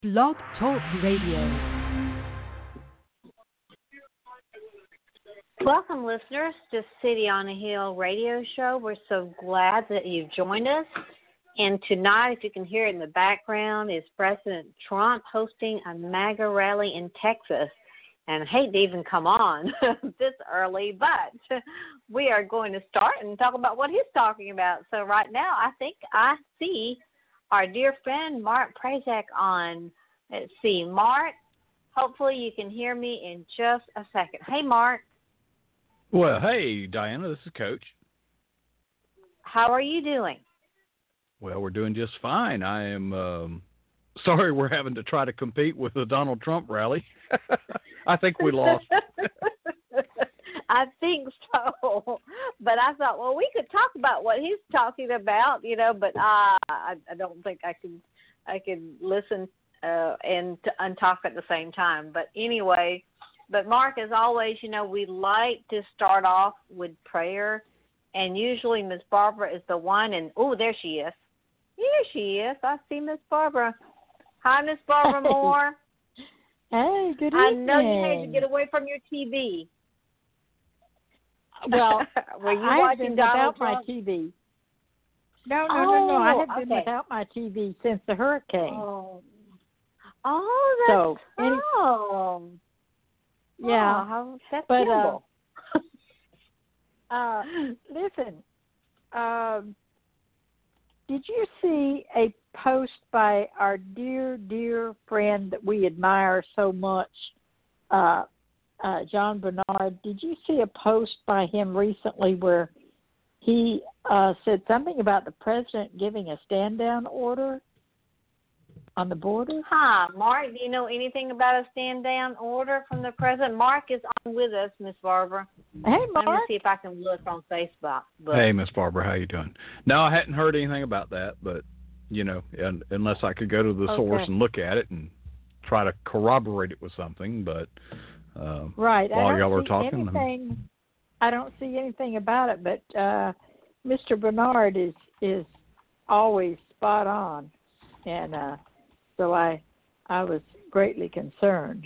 Blog Talk Radio. Welcome, listeners, to City on a Hill radio show. We're so glad that you've joined us. And tonight, if you can hear it in the background, is President Trump hosting a MAGA rally in Texas. And I hate to even come on this early, but we are going to start and talk about what he's talking about. So right now, I think I see our dear friend Mark Prazak on. Let's see, Mark, hopefully you can hear me in just a second. Hey, Mark. Well, hey, Diana, this is Coach. How are you doing? Well, we're doing just fine. I am sorry we're having to try to compete with the Donald Trump rally. I think we lost. I think so. But I thought, well, we could talk about what he's talking about, but I don't think I can listen and talk at the same time. But anyway, Mark, as always, we like to start off with prayer. And usually Miss Barbara is the one. And, oh, there she is. Here she is. I see Miss Barbara. Hi, Miss Barbara Moore. Hey, good evening. I know you had to get away from your TV. Well, were you I have watching been Donald without my Trump? TV. No. I have been without my TV since the hurricane. Oh, that's so. Yeah, that's but terrible. listen, did you see a post by our dear friend that we admire so much, John Bernard? Did you see a post by him recently where he said something about the president giving a stand-down order on the border? Hi, Mark. Do you know anything about a stand-down order from the president? Mark is on with us, Miss Barbara. Hey, Mark. Let me see if I can look on Facebook. Hey, Miss Barbara, how you doing? No, I hadn't heard anything about that, but, unless I could go to the source and look at it and try to corroborate it with something, but right. while y'all were talking. I don't see anything about it, but Mr. Bernard is always spot on, and so I was greatly concerned,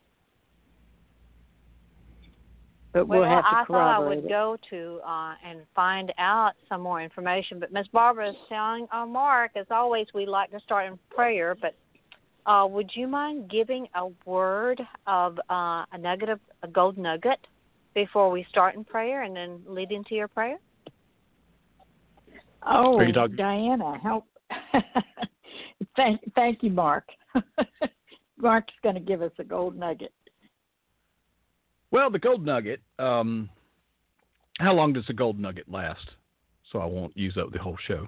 But we'll have to corroborate I thought I would it. go to and find out some more information. But Miss Barbara is telling Mark, as always, we like to start in prayer. But would you mind giving a word of a gold nugget before we start in prayer and then lead into your prayer? Oh, Diana, help. Thank you, Mark. Mark's going to give us a gold nugget. Well, the gold nugget, how long does the gold nugget last? So I won't use up the whole show.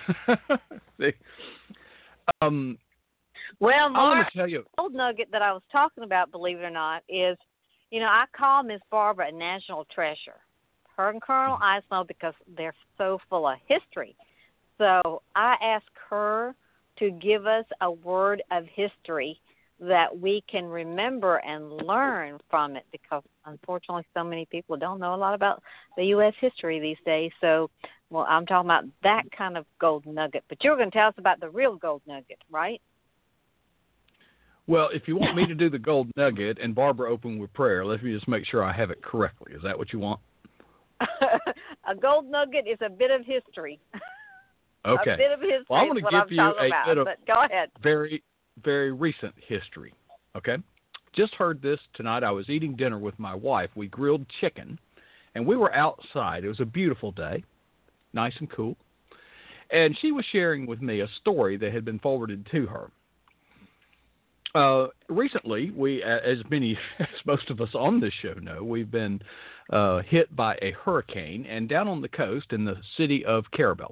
Well, Mark, tell you. the gold nugget that I was talking about, believe it or not, is, I call Miss Barbara a national treasure. Her and Colonel Eisner, because they're so full of history. So I asked her to give us a word of history that we can remember and learn from it, because unfortunately so many people don't know a lot about the U.S. history these days. So, I'm talking about that kind of gold nugget. But you're going to tell us about the real gold nugget, right? Well, if you want me to do the gold nugget and Barbara open with prayer, let me just make sure I have it correctly. Is that what you want? A gold nugget is a bit of history. Okay. A bit of history. Well, I'm going to give you a bit of but go ahead. very, very recent history. Okay. Just heard this tonight. I was eating dinner with my wife. We grilled chicken, and we were outside. It was a beautiful day, nice and cool. And she was sharing with me a story that had been forwarded to her. Recently, we, as most of us on this show know, we've been hit by a hurricane, and down on the coast in the city of Carabel.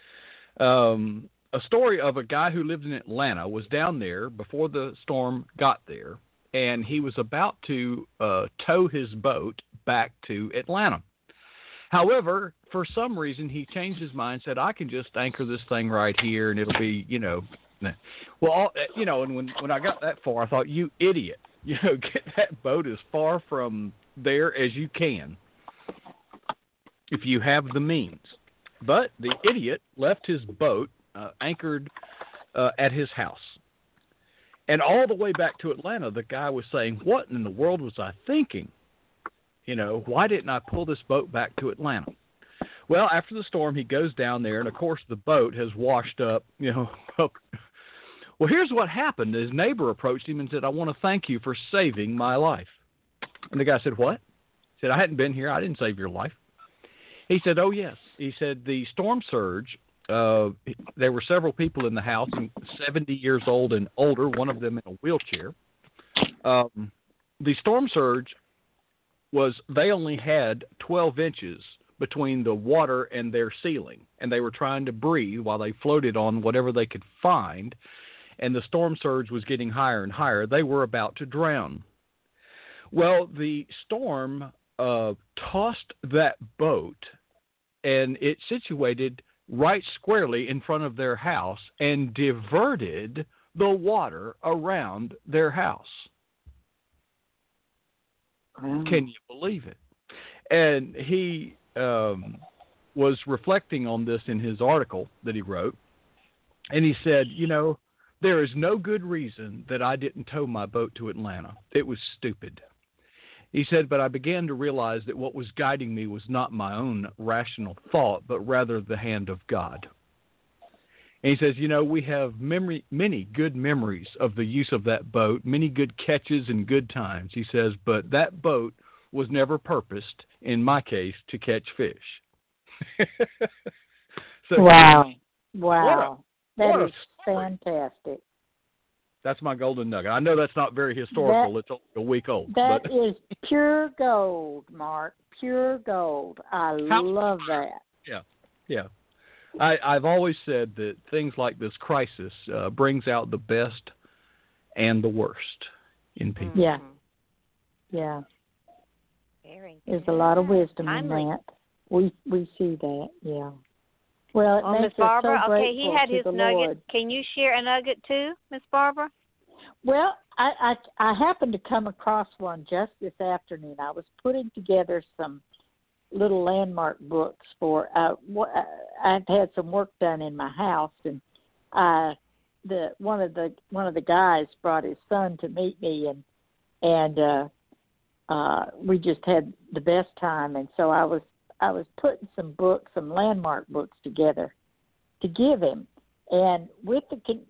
A story of a guy who lived in Atlanta was down there before the storm got there, and he was about to tow his boat back to Atlanta. However, for some reason, he changed his mind, said, I can just anchor this thing right here, and it'll be, Well, and when I got that far, I thought, you idiot, get that boat as far from there as you can if you have the means. But the idiot left his boat anchored at his house. And all the way back to Atlanta, the guy was saying, what in the world was I thinking? You know, why didn't I pull this boat back to Atlanta? Well, after the storm, he goes down there, and, of course, the boat has washed up, you know. Well, here's what happened. His neighbor approached him and said, I want to thank you for saving my life. And the guy said, what? He said, I hadn't been here. I didn't save your life. He said, oh, yes. He said, the storm surge, there were several people in the house, 70 years old and older, one of them in a wheelchair. The storm surge they only had 12 inches between the water and their ceiling, and they were trying to breathe while they floated on whatever they could find, and the storm surge was getting higher and higher. They were about to drown. Well, the storm tossed that boat, and it situated right squarely in front of their house and diverted the water around their house. Wow. Can you believe it? And he was reflecting on this in his article that he wrote, and he said, you know, there is no good reason that I didn't tow my boat to Atlanta. It was stupid. He said, but I began to realize that what was guiding me was not my own rational thought, but rather the hand of God. And he says, you know, we have many good memories of the use of that boat, many good catches and good times. He says, but that boat was never purposed, in my case, to catch fish. So, wow. That is fantastic. That's my golden nugget. I know that's not very historical. It's only a week old. That is pure gold, Mark. Pure gold. I love that. Yeah. I've always said that things like this crisis brings out the best and the worst in people. Yeah. There's a lot of wisdom in that. We see that. Yeah. Well, Miss Barbara, okay, he had his nugget. Lord. Can you share a nugget too, Miss Barbara? Well, I happened to come across one just this afternoon. I was putting together some little landmark books for I've had some work done in my house, and one of the guys brought his son to meet me, and we just had the best time. And so I was putting some landmark books together to give him, and with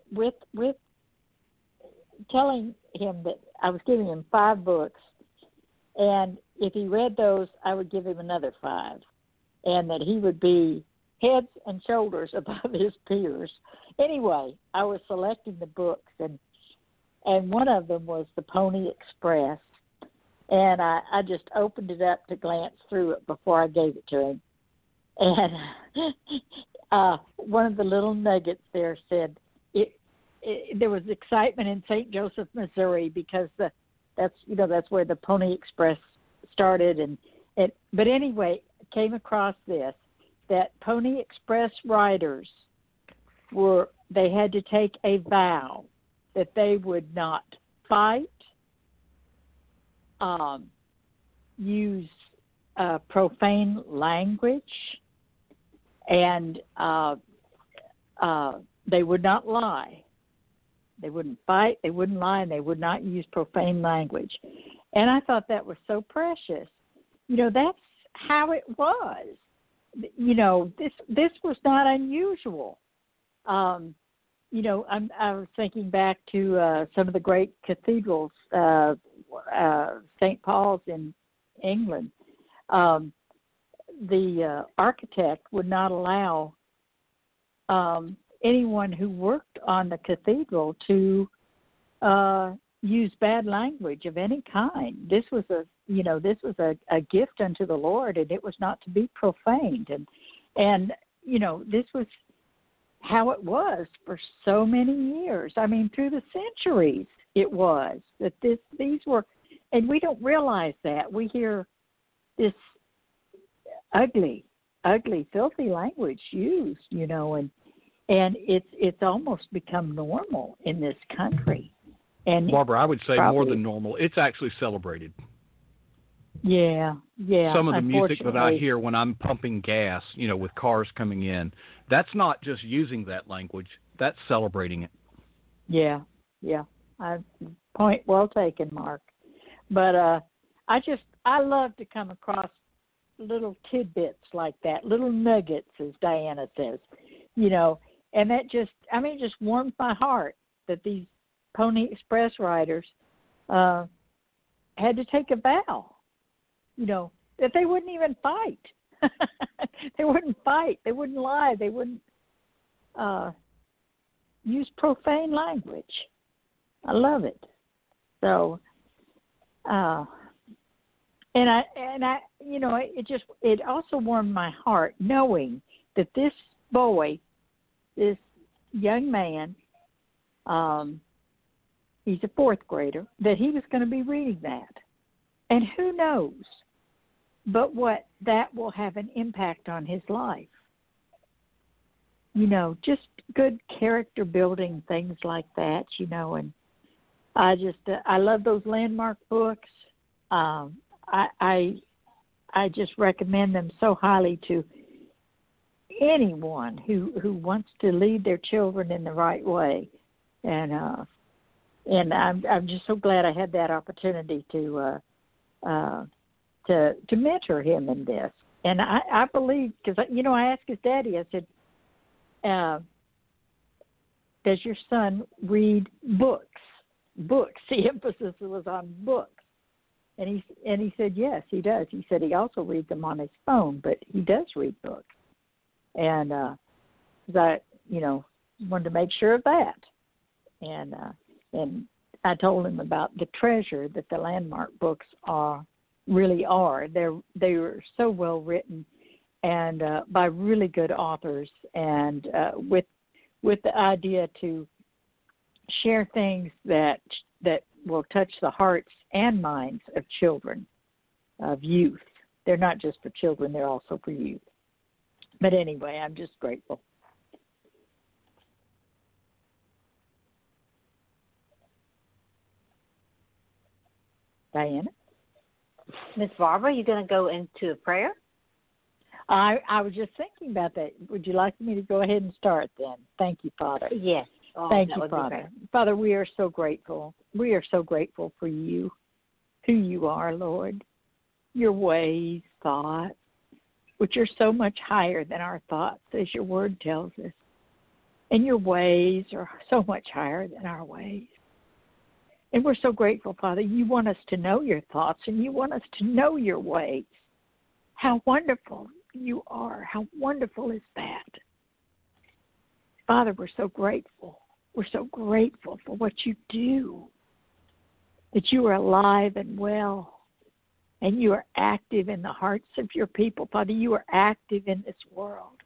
telling him that I was giving him 5 books, and if he read those, I would give him another 5, and that he would be heads and shoulders above his peers. Anyway, I was selecting the books, and one of them was The Pony Express, and I just opened it up to glance through it before I gave it to him. And one of the little nuggets there said, there was excitement in St. Joseph, Missouri, because that's where the Pony Express started, but anyway, came across this, that Pony Express riders they had to take a vow that they would not fight, use profane language, and they would not lie. They wouldn't fight, they wouldn't lie, and they would not use profane language. And I thought that was so precious. You know, that's how it was. You know, this was not unusual. You know, I was thinking back to some of the great cathedrals, St. Paul's in England. The architect would not allow anyone who worked on the cathedral to use bad language of any kind. This was a gift unto the Lord, and it was not to be profaned. And you know, this was how it was for so many years. I mean, through the centuries, it was that these were, and we don't realize that. We hear this ugly, filthy language used, you know, and it's almost become normal in this country. And Barbara, I would say more than normal. It's actually celebrated. Yeah. Some of the music that I hear when I'm pumping gas, you know, with cars coming in, that's not just using that language. That's celebrating it. Yeah. Point well taken, Mark. But I love to come across little tidbits like that, little nuggets, as Diana says, and that just warms my heart that these Pony Express riders had to take a vow, that they wouldn't even fight. They wouldn't fight. They wouldn't lie. They wouldn't use profane language. I love it. So, it also warmed my heart knowing that this boy, this young man, he's a fourth grader, that he was going to be reading that. And who knows but what that will have an impact on his life. Just good character building, things like that, and I love those Landmark books. I just recommend them so highly to anyone who wants to lead their children in the right way. And I'm just so glad I had that opportunity to mentor him in this. And I believe, because I asked his daddy, I said, does your son read books? Books. The emphasis was on books. And he said, yes, he does. He said he also reads them on his phone, but he does read books. And I wanted to make sure of that. And I told him about the treasure that the Landmark books really are. They were so well written and by really good authors, and with the idea to share things that will touch the hearts and minds of children, of youth. They're not just for children, they're also for youth. But anyway, I'm just grateful. Diana? Miss Barbara, you going to go into a prayer? I was just thinking about that. Would you like me to go ahead and start then? Thank you, Father. Yes. Oh, thank you, Father. Father, we are so grateful. We are so grateful for you, who you are, Lord, your ways, thoughts, which are so much higher than our thoughts, as your word tells us. And your ways are so much higher than our ways. And we're so grateful, Father. You want us to know your thoughts, and you want us to know your ways. How wonderful you are. How wonderful is that? Father, we're so grateful. We're so grateful for what you do, that you are alive and well, and you are active in the hearts of your people. Father, you are active in this world.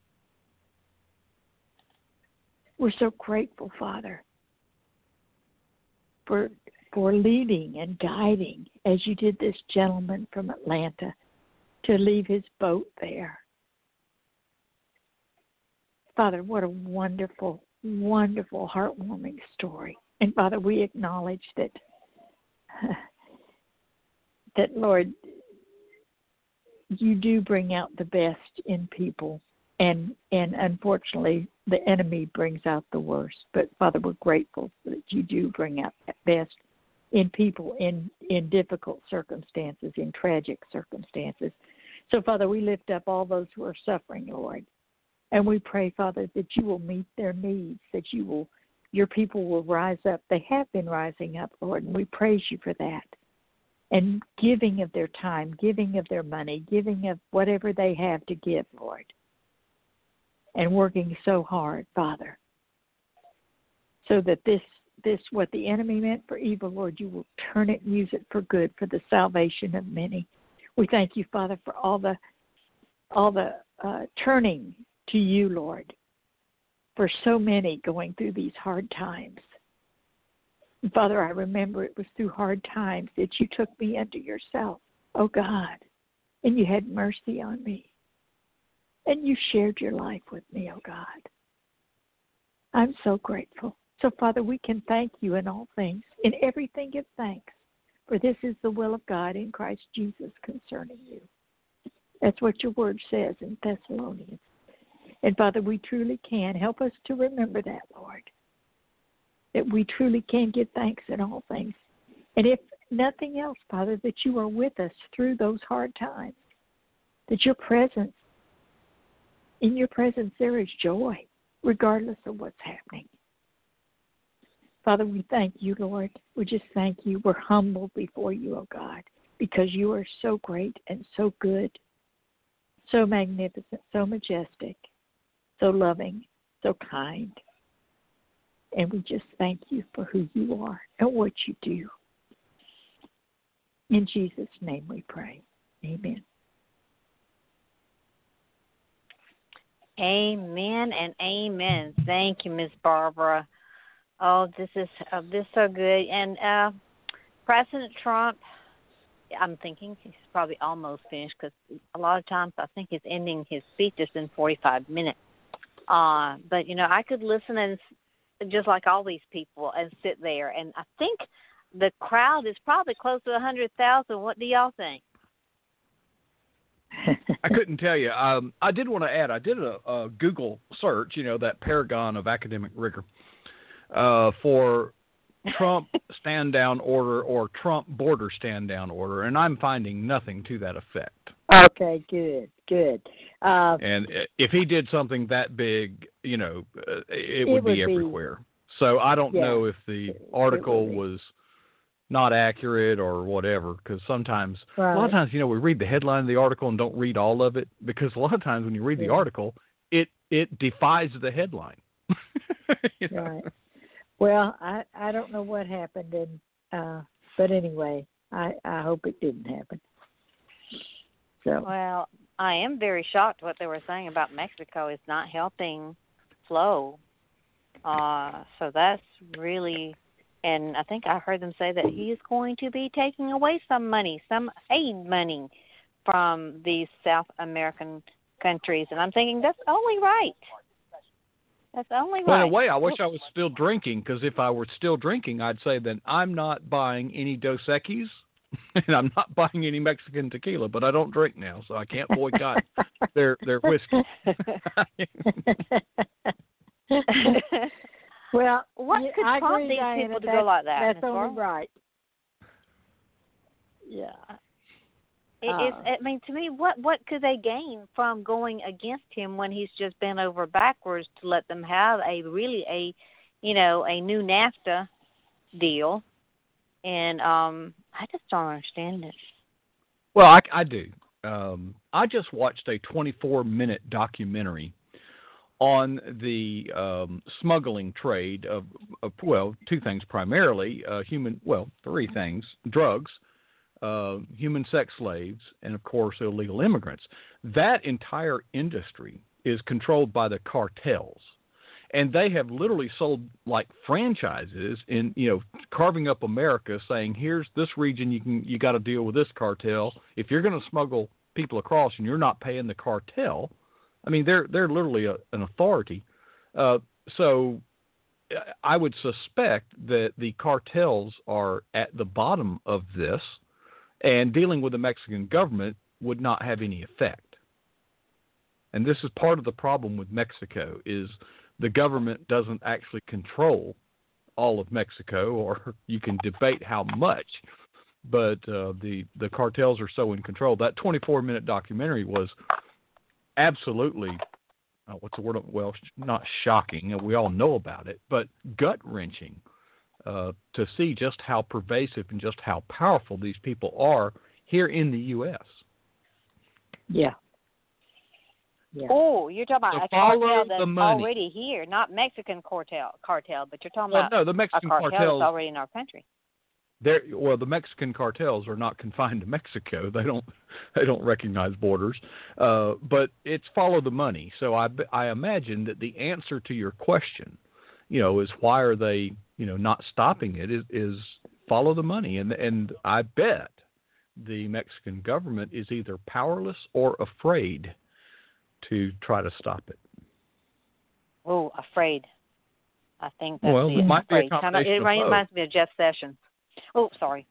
We're so grateful, Father, for leading and guiding, as you did this gentleman from Atlanta, to leave his boat there. Father, what a wonderful, wonderful, heartwarming story. And Father, we acknowledge that, Lord, you do bring out the best in people. And unfortunately, the enemy brings out the worst. But Father, we're grateful that you do bring out that best in people in difficult circumstances, in tragic circumstances. So, Father, we lift up all those who are suffering, Lord. And we pray, Father, that you will meet their needs, that your people will rise up. They have been rising up, Lord, and we praise you for that. And giving of their time, giving of their money, giving of whatever they have to give, Lord. And working so hard, Father, so that this what the enemy meant for evil, Lord, you will turn it and use it for good, for the salvation of many. We thank you, Father, for all the turning to you, Lord, for so many going through these hard times. And Father, I remember it was through hard times that you took me unto yourself, oh God, and you had mercy on me. And you shared your life with me, oh God. I'm so grateful. So, Father, we can thank you in all things. In everything give thanks, for this is the will of God in Christ Jesus concerning you. That's what your word says in Thessalonians. And, Father, we truly can. Help us to remember that, Lord. that we truly can give thanks in all things. And if nothing else, Father, that you are with us through those hard times, that your presence, in your presence there is joy, regardless of what's happening. Father, we thank you, Lord. We just thank you. We're humbled before you, oh God, because you are so great and so good, so magnificent, so majestic, so loving, so kind. And we just thank you for who you are and what you do. In Jesus' name we pray. Amen. Amen and amen. Thank you, Miss Barbara. Oh, this is so good. And President Trump, I'm thinking he's probably almost finished because a lot of times I think he's ending his speeches in 45 minutes. But, you know, I could listen and just like all these people and sit there. And I think the crowd is probably close to 100,000. What do y'all think? I couldn't tell you. I did want to add, I did a Google search, you know, that paragon of academic rigor, for Trump stand-down order or Trump border stand-down order, and I'm finding nothing to that effect. Okay, good. And if he did something that big, you know, it would be everywhere. So I don't know if the article was not accurate or whatever, because sometimes, a lot of times, you know, we read the headline of the article and don't read all of it, because a lot of times when you read the article, it defies the headline. You know? Right. Well, I don't know what happened, and but anyway, I hope it didn't happen. So. Well, I am very shocked what they were saying about Mexico is not helping flow. So that's really, and I think I heard them say that he is going to be taking away some money, some aid money from these South American countries. And I'm thinking that's only right. That's only right. Well, in a way, I wish I was still drinking, because if I were still drinking, I'd say then I'm not buying any Dos Equis, and I'm not buying any Mexican tequila, but I don't drink now, so I can't boycott their whiskey. Well, what could prompt these people to go like that? That's only right. Yeah. I mean, to me, what could they gain from going against him when he's just bent over backwards to let them have a new NAFTA deal? And I just don't understand it. Well, I do. I just watched a 24-minute documentary on the smuggling trade of two things primarily, three things: drugs, human sex slaves, and of course illegal immigrants. That entire industry is controlled by the cartels, and they have literally sold like franchises in, you know, carving up America, saying here's this region, you got to deal with this cartel. If you're going to smuggle people across and you're not paying the cartel, I mean they're literally an authority. So I would suspect that the cartels are at the bottom of this, and dealing with the Mexican government would not have any effect. And this is part of the problem with Mexico, is the government doesn't actually control all of Mexico, or you can debate how much, but the cartels are so in control. That 24-minute documentary was absolutely, what's the word? Well, not shocking. We all know about it, but gut-wrenching. To see just how pervasive and just how powerful these people are here in the U.S. Yeah. Oh, you're talking about a cartel that's already here, not Mexican cartel, but you're talking about the Mexican a cartel cartels that's already in our country. The Mexican cartels are not confined to Mexico. They don't recognize borders, but it's follow the money. So I imagine that the answer to your question, you know, is why are they, you know, not stopping it, is follow the money. And I bet the Mexican government is either powerless or afraid to try to stop it. Oh, afraid. I think that's it might be a combination it reminds me of Jeff Sessions. Oh, sorry.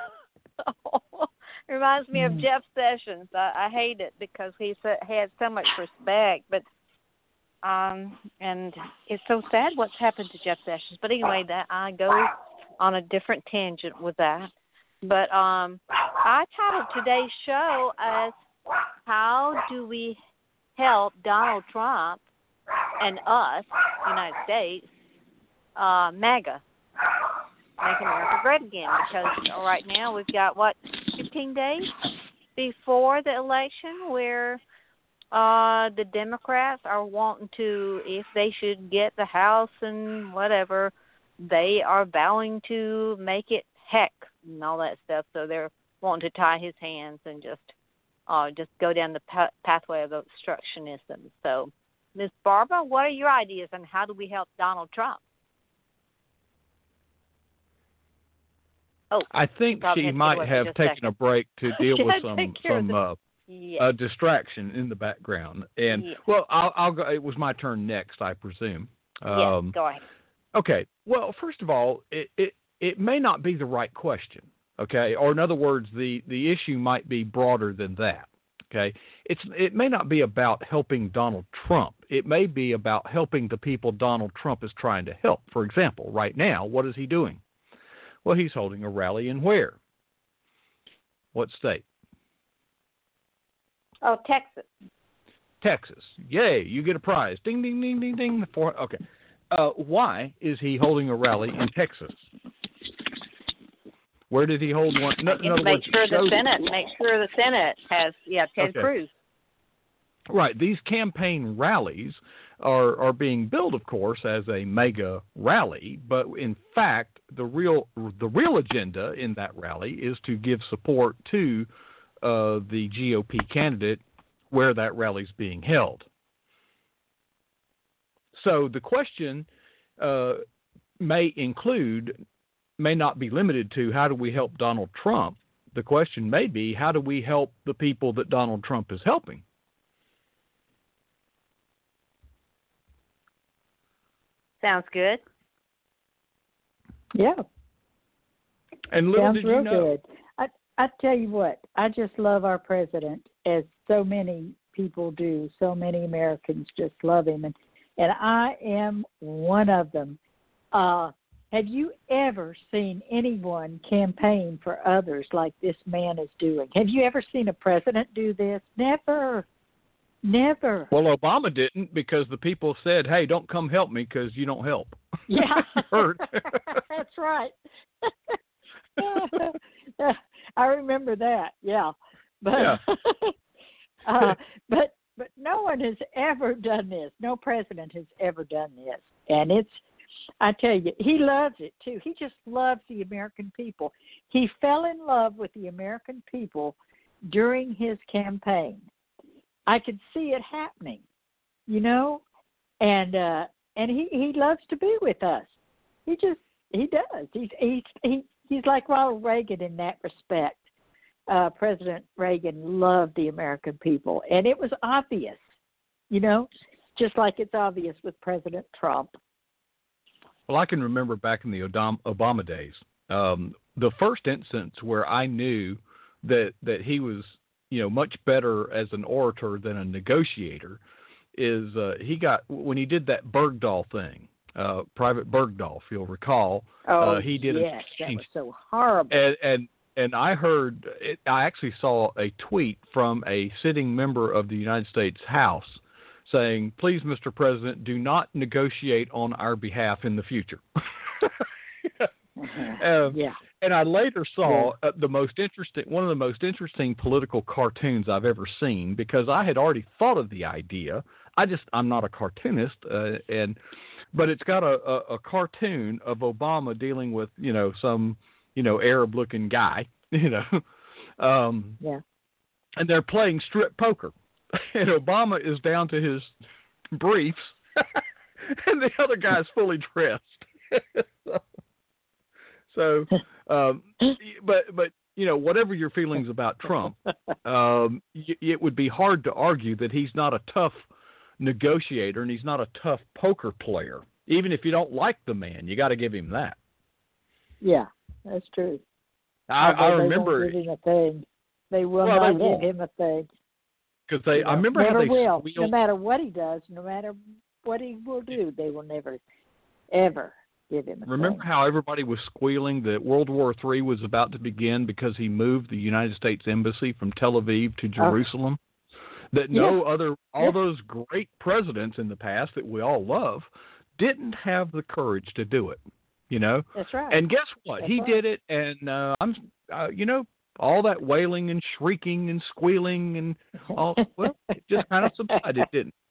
It reminds me of Jeff Sessions. I hate it because he had so much respect, but And it's so sad what's happened to Jeff Sessions. But anyway, that I go on a different tangent with that. But I titled today's show as "How Do We Help Donald Trump and Us, United States, MAGA, Make America Great Again?" Because right now we've got 15 days before the election, where the Democrats are wanting to, if they should get the House and whatever, they are vowing to make it heck and all that stuff. So they're wanting to tie his hands and just go down the pathway of obstructionism. So, Ms. Barbara, what are your ideas on how do we help Donald Trump? Oh, I think she might have taken a break to deal with some distraction in the background. And well, I'll go. It was my turn next, I presume. Yes, go ahead. Okay. Well, first of all, it may not be the right question. Okay, or in other words, the issue might be broader than that. Okay, it may not be about helping Donald Trump. It may be about helping the people Donald Trump is trying to help. For example, right now, what is he doing? Well, he's holding a rally in where? What state? Oh, Texas. Texas. Yay, you get a prize. Ding, ding, ding, ding, ding. Okay. Why is he holding a rally in Texas? Where did he hold one? Make sure the Senate has Ted Cruz. Right. These campaign rallies are being billed, of course, as a mega rally, but in fact, the real agenda in that rally is to give support to the GOP candidate where that rally is being held. So the question may not be limited to how do we help Donald Trump. The question may be how do we help the people that Donald Trump is helping. Sounds good. Yeah. And little sounds did you real know. Good. I tell you what, I just love our president, as so many people do. So many Americans just love him, and I am one of them. Have you ever seen anyone campaign for others like this man is doing? Have you ever seen a president do this? Never. Never. Well, Obama didn't, because the people said, hey, don't come help me because you don't help. Yeah. Hurt. That's right. I remember that, yeah. But but no one has ever done this. No president has ever done this. And I tell you, he loves it too. He just loves the American people. He fell in love with the American people during his campaign. I could see it happening, you know, and he loves to be with us. He does. He's like Ronald Reagan in that respect. President Reagan loved the American people, and it was obvious, you know, just like it's obvious with President Trump. Well, I can remember back in the Obama days, the first instance where I knew that he was, you know, much better as an orator than a negotiator is when he did that Bergdahl thing, Private Bergdahl, if you'll recall. He did yes, that was so horrible. And I heard, I actually saw a tweet from a sitting member of the United States House saying, please, Mr. President, do not negotiate on our behalf in the future. Yeah. And I later saw one of the most interesting political cartoons I've ever seen, because I had already thought of the idea. I'm not a cartoonist, but it's got a cartoon of Obama dealing with, you know, some, you know, Arab-looking guy, you know, and they're playing strip poker, and Obama is down to his briefs, and the other guy's fully dressed. So, but you know, whatever your feelings about Trump, it would be hard to argue that he's not a tough negotiator and he's not a tough poker player. Even if you don't like the man, you got to give him that. Yeah, that's true. I remember. They won't give him a thing. They will not give him a thing. Because I remember how they no matter what he does, no matter what he will do. They will never, ever give him a Remember thing. how everybody was squealing that World War III was about to begin because he moved the United States Embassy from Tel Aviv to Jerusalem? That all those great presidents in the past that we all love didn't have the courage to do it, you know? That's right. And guess what? He did it, and all that wailing and shrieking and squealing and all, well, it just kind of subsided, didn't it?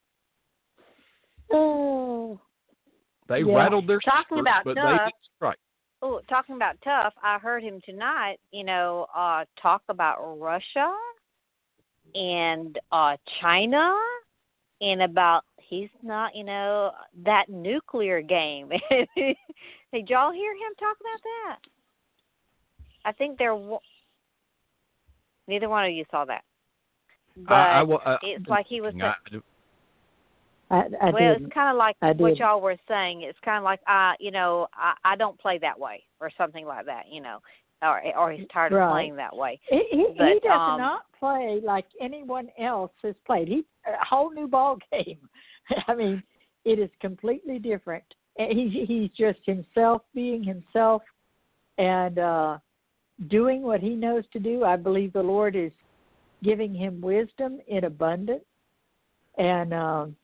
Oh. They rattled their Talking skirts, about but tough, they didn't strike. Oh, talking about tough, I heard him tonight, talk about Russia and China and about he's not, that nuclear game. Did y'all hear him talk about that? I think neither one of you saw that. But it's like he was... it's kind of like what y'all were saying. It's kind of like, I don't play that way or something like that, or he's tired of playing that way. He does not play like anyone else has played. A whole new ball game. I mean, it is completely different. He's just himself, being himself, and doing what he knows to do. I believe the Lord is giving him wisdom in abundance, and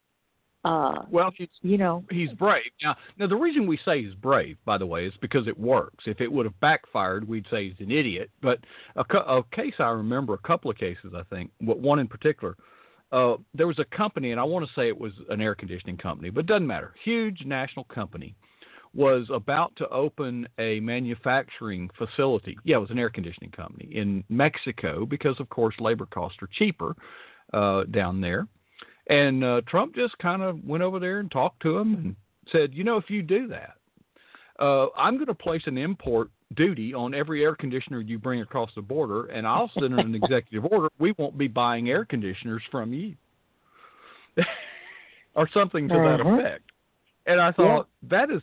he's brave. Now, the reason we say he's brave, by the way, is because it works. If it would have backfired, we'd say he's an idiot. But a case I remember, a couple of cases, I think, one in particular, there was a company, and I want to say it was an air conditioning company, but it doesn't matter. Huge national company was about to open a manufacturing facility. Yeah, it was an air conditioning company in Mexico because, of course, labor costs are cheaper down there. And Trump just kind of went over there and talked to him and said, if you do that, I'm going to place an import duty on every air conditioner you bring across the border, and I'll send an executive order. We won't be buying air conditioners from you. Or something to that effect. And I thought, that's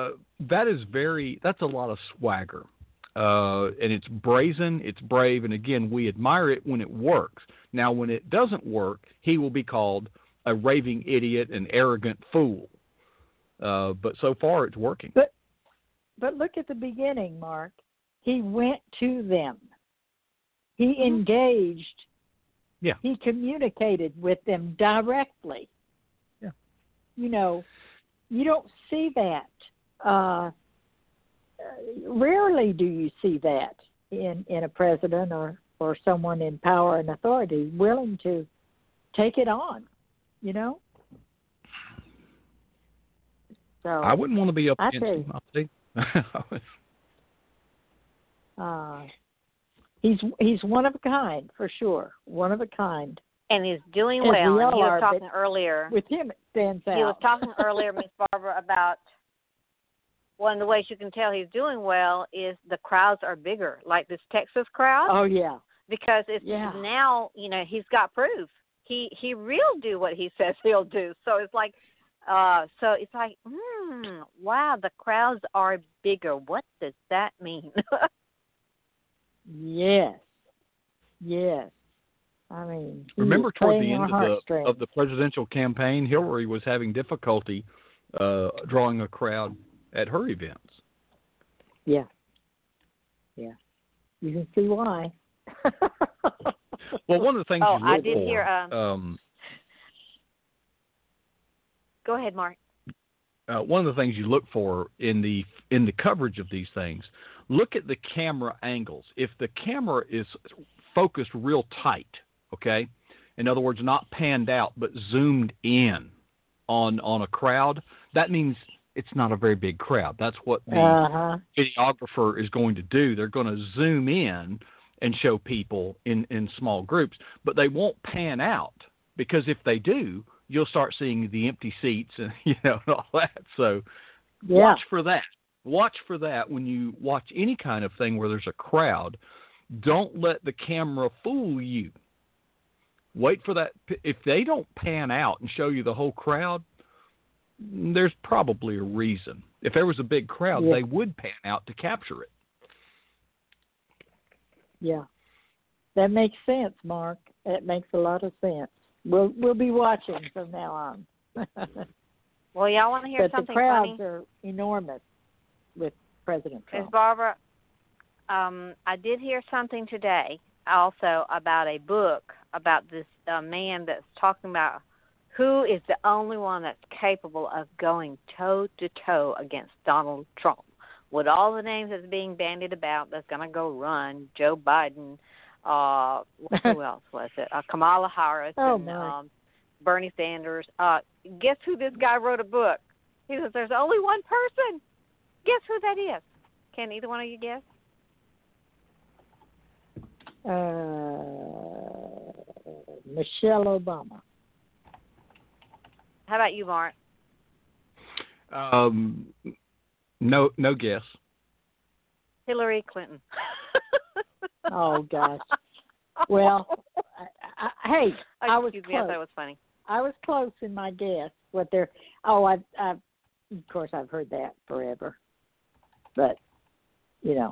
a lot of swagger. And it's brazen, it's brave, and again, we admire it when it works. Now, when it doesn't work, he will be called a raving idiot, an arrogant fool. But so far, it's working. But look at the beginning, Mark. He went to them. He engaged. Yeah. He communicated with them directly. Yeah. You don't see that. Rarely do you see that in a president or someone in power and authority willing to take it on, So I wouldn't want to be up against him. He's one of a kind, for sure. One of a kind. And he's doing well. And he was talking earlier. With him, it stands out. He was talking earlier, Miss Barbara, about one of the ways you can tell he's doing well is the crowds are bigger, like this Texas crowd. Oh, yeah. Because it's now, he's got proof. He will do what he says he'll do. So it's like, wow, the crowds are bigger. What does that mean? Yes. I mean, remember toward the end of the presidential campaign, Hillary was having difficulty drawing a crowd at her events. Yeah. You can see why. Well, one of the things you look I did for, hear. Go ahead, Mark. One of the things you look for in the coverage of these things, look at the camera angles. If the camera is focused real tight, okay, in other words, not panned out but zoomed in on a crowd, that means it's not a very big crowd. That's what the videographer is going to do. They're going to zoom in and show people in small groups, but they won't pan out, because if they do, you'll start seeing the empty seats and and all that. So watch for that. Watch for that when you watch any kind of thing where there's a crowd. Don't let the camera fool you. Wait for that. If they don't pan out and show you the whole crowd, there's probably a reason. If there was a big crowd, they would pan out to capture it. Yeah, that makes sense, Mark. It makes a lot of sense. We'll be watching from now on. Well, y'all want to hear but something the crowds funny? are enormous with President Ms. Trump. Barbara, I did hear something today also about a book about this man that's talking about who is the only one that's capable of going toe-to-toe against Donald Trump. With all the names that's being bandied about that's going to go run, Joe Biden, who else was it? Kamala Harris and Bernie Sanders. Guess who this guy wrote a book? He says there's only one person. Guess who that is? Can either one of you guess? Michelle Obama. How about you, Mark? No guess. Hillary Clinton. Oh gosh. Well, hey, I was Yes, close. that was funny. I was close in my guess. What they're I've of course I've heard that forever, but you know,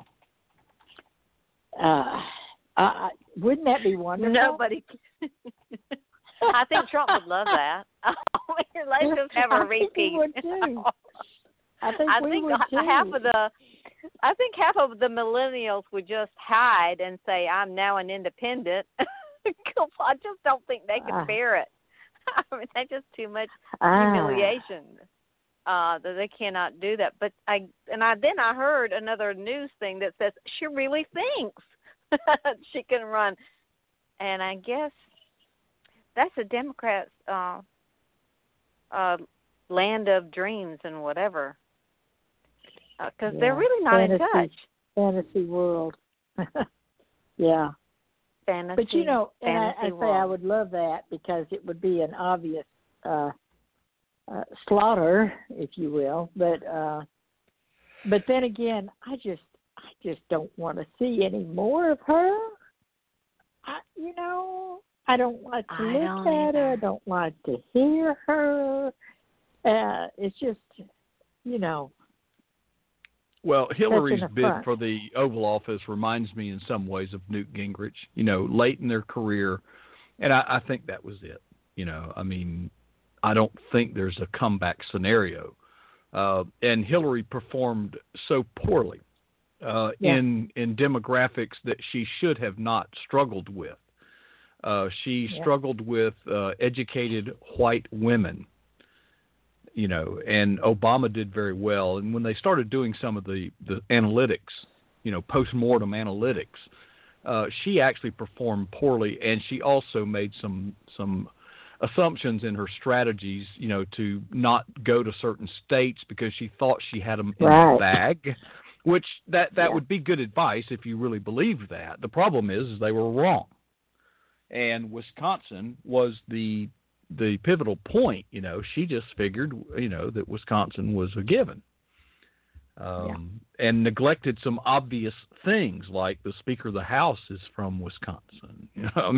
wouldn't that be wonderful? Nobody. I think Trump would love that. Let's just have a repeat. He would too. I think we would too. I think half of the millennials would just hide and say, "I'm now an independent." I just don't think they can bear it. I mean, that's just too much humiliation. That they cannot do that. But then I heard another news thing that says she really thinks she can run, and I guess that's a Democrat's land of dreams and whatever, because they're really not in touch. Fantasy world. Yeah. Fantasy. But you know, and I world. say I would love that because it would be an obvious slaughter, if you will. But then again, I just don't want to see any more of her. I don't like to look at her. I don't like to hear her. It's just, Well, Hillary's bid affront. for the Oval Office reminds me in some ways of Newt Gingrich, late in their career. And I think that was it. I mean, I don't think there's a comeback scenario. And Hillary performed so poorly in demographics that she should have not struggled with. She struggled with educated white women, and Obama did very well. And when they started doing some of the analytics, post-mortem analytics, she actually performed poorly, and she also made some assumptions in her strategies, to not go to certain states because she thought she had them in the bag, which that would be good advice if you really believed that. The problem is they were wrong. And Wisconsin was the pivotal point. She just figured, that Wisconsin was a given, and neglected some obvious things like the Speaker of the House is from Wisconsin.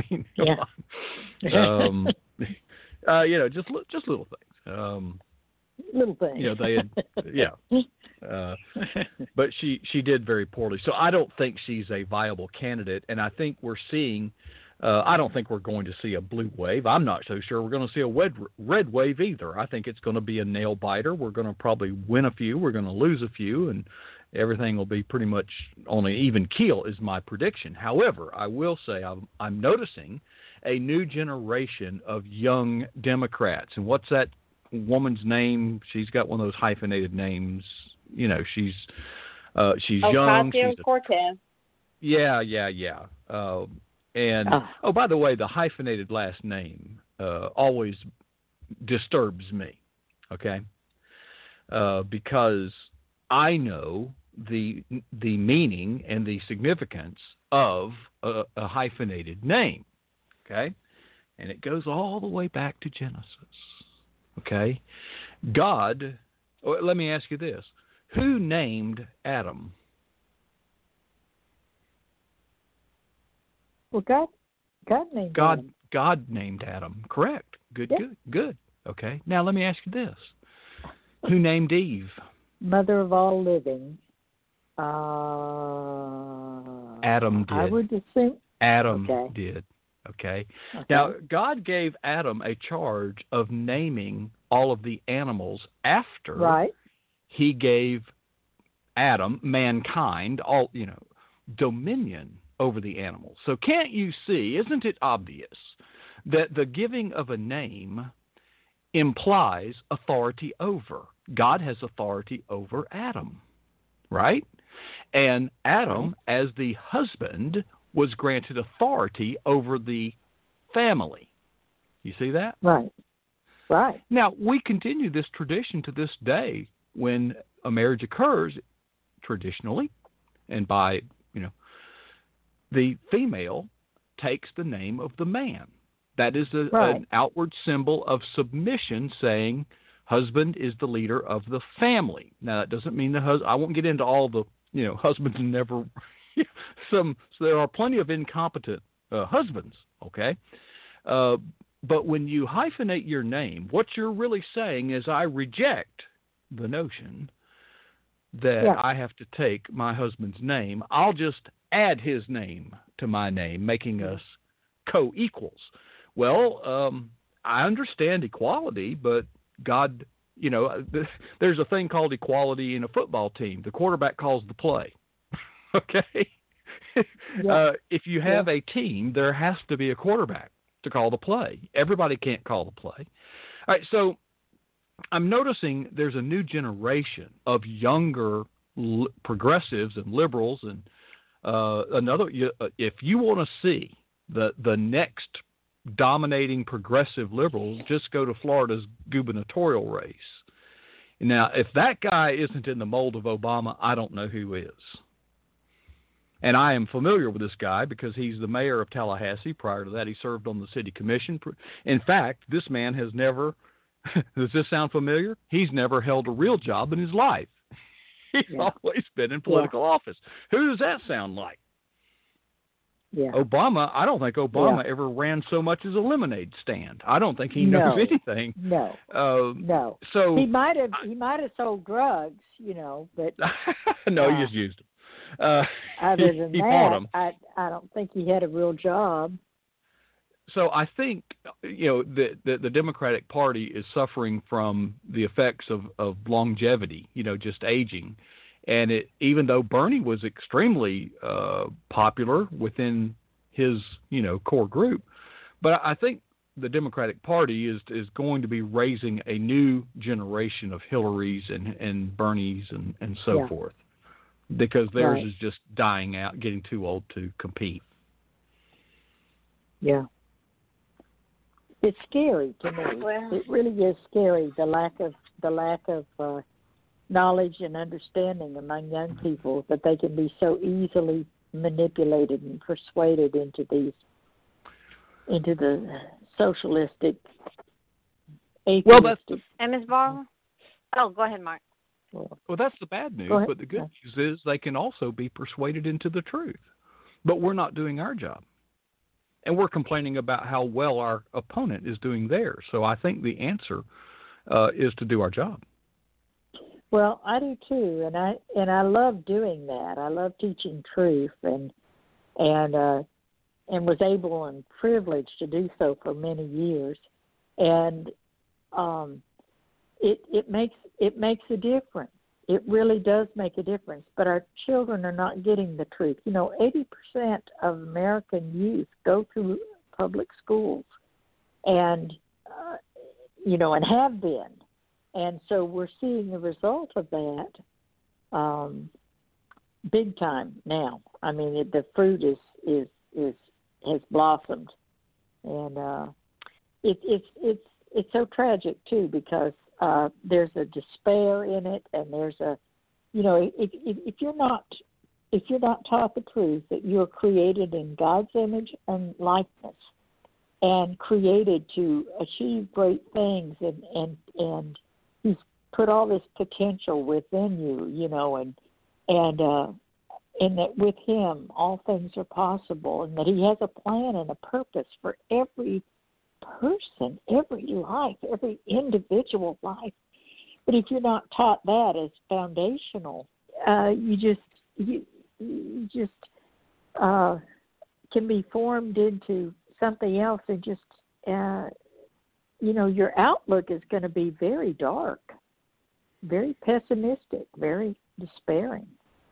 Just little things. Little things. They had, but she did very poorly. So I don't think she's a viable candidate, and I think we're seeing. I don't think we're going to see a blue wave. I'm not so sure we're going to see a red wave either. I think it's going to be a nail biter. We're going to probably win a few. We're going to lose a few, and everything will be pretty much on an even keel is my prediction. However, I will say I'm noticing a new generation of young Democrats. And what's that woman's name? She's got one of those hyphenated names. She's young. Ocasio-Cortez. Yeah. And by the way, the hyphenated last name always disturbs me, okay? Because I know the meaning and the significance of a hyphenated name, okay? And it goes all the way back to Genesis, okay? God, let me ask you this. Who named Adam? Well, God named Adam. God named Adam. Correct. Good. Okay. Now let me ask you this: who named Eve? Mother of all living. Adam did. I would assume. Adam did. Okay? Now, God gave Adam a charge of naming all of the animals after he gave Adam, mankind, dominion over the animals. So can't you see, isn't it obvious, that the giving of a name implies authority over? God has authority over Adam, right? And Adam, as the husband, was granted authority over the family. You see that? Right. Now, we continue this tradition to this day when a marriage occurs, traditionally, and by, the female takes the name of the man. That is an outward symbol of submission, saying husband is the leader of the family. Now, that doesn't mean the husband. I won't get into all the, husbands never. So there are plenty of incompetent husbands. Okay, but when you hyphenate your name, what you're really saying is, I reject the notion that I have to take my husband's name. I'll just add his name to my name, making us co-equals. Well, I understand equality, but God, there's a thing called equality in a football team. The quarterback calls the play. Okay? If you have a team, there has to be a quarterback to call the play. Everybody can't call the play. All right, so I'm noticing there's a new generation of younger progressives and liberals, and if you want to see the next dominating progressive liberals, just go to Florida's gubernatorial race. Now, if that guy isn't in the mold of Obama, I don't know who is. And I am familiar with this guy because he's the mayor of Tallahassee. Prior to that, he served on the city commission. In fact, this man has never, does this sound familiar? He's never held a real job in his life. He's always been in political office. Who does that sound like? Obama, I don't think Obama ever ran so much as a lemonade stand. I don't think he knows anything. No. So he might have sold drugs, but no, he just used them. Other than he bought them. I don't think he had a real job. So I think the Democratic Party is suffering from the effects of longevity, just aging. And even though Bernie was extremely popular within his, core group, but I think the Democratic Party is going to be raising a new generation of Hillarys and Bernies and so forth, because theirs is just dying out, getting too old to compete. Yeah. It's scary to me. It really is scary, the lack of knowledge and understanding among young people, that they can be so easily manipulated and persuaded into the socialistic, atheistic. And Ms. Barlow? Oh, go ahead, Mark. Well, that's the bad news, but the good news is they can also be persuaded into the truth. But we're not doing our job. And we're complaining about how well our opponent is doing theirs. So I think the answer is to do our job. Well, I do too, and I love doing that. I love teaching truth, and was able and privileged to do so for many years, and it makes a difference. It really does make a difference. But our children are not getting the truth. 80% of American youth go through public schools, and and have been. And so we're seeing the result of that big time now. I mean, the fruit has blossomed, and it's so tragic too, because there's a despair in it, and there's a if you're not taught the truth that you are created in God's image and likeness, and created to achieve great things, and He's put all this potential within you, and that with Him all things are possible, and that He has a plan and a purpose for every person, every life, every individual life. But if you're not taught that as foundational, you just can be formed into something else, and just your outlook is going to be very dark, very pessimistic, very despairing.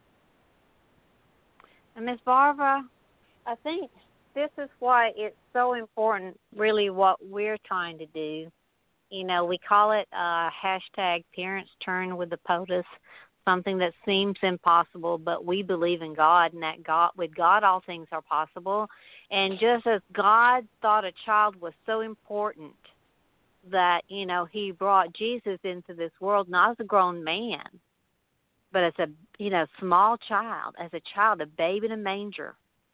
And Ms. Barbara, I think this is why it's so important, really, what we're trying to do. We call it hashtag Parents Turn with the POTUS, something that seems impossible, but we believe in God, and that with God all things are possible. And just as God thought a child was so important that, he brought Jesus into this world not as a grown man, but as a, small child, as a child, a babe in a manger.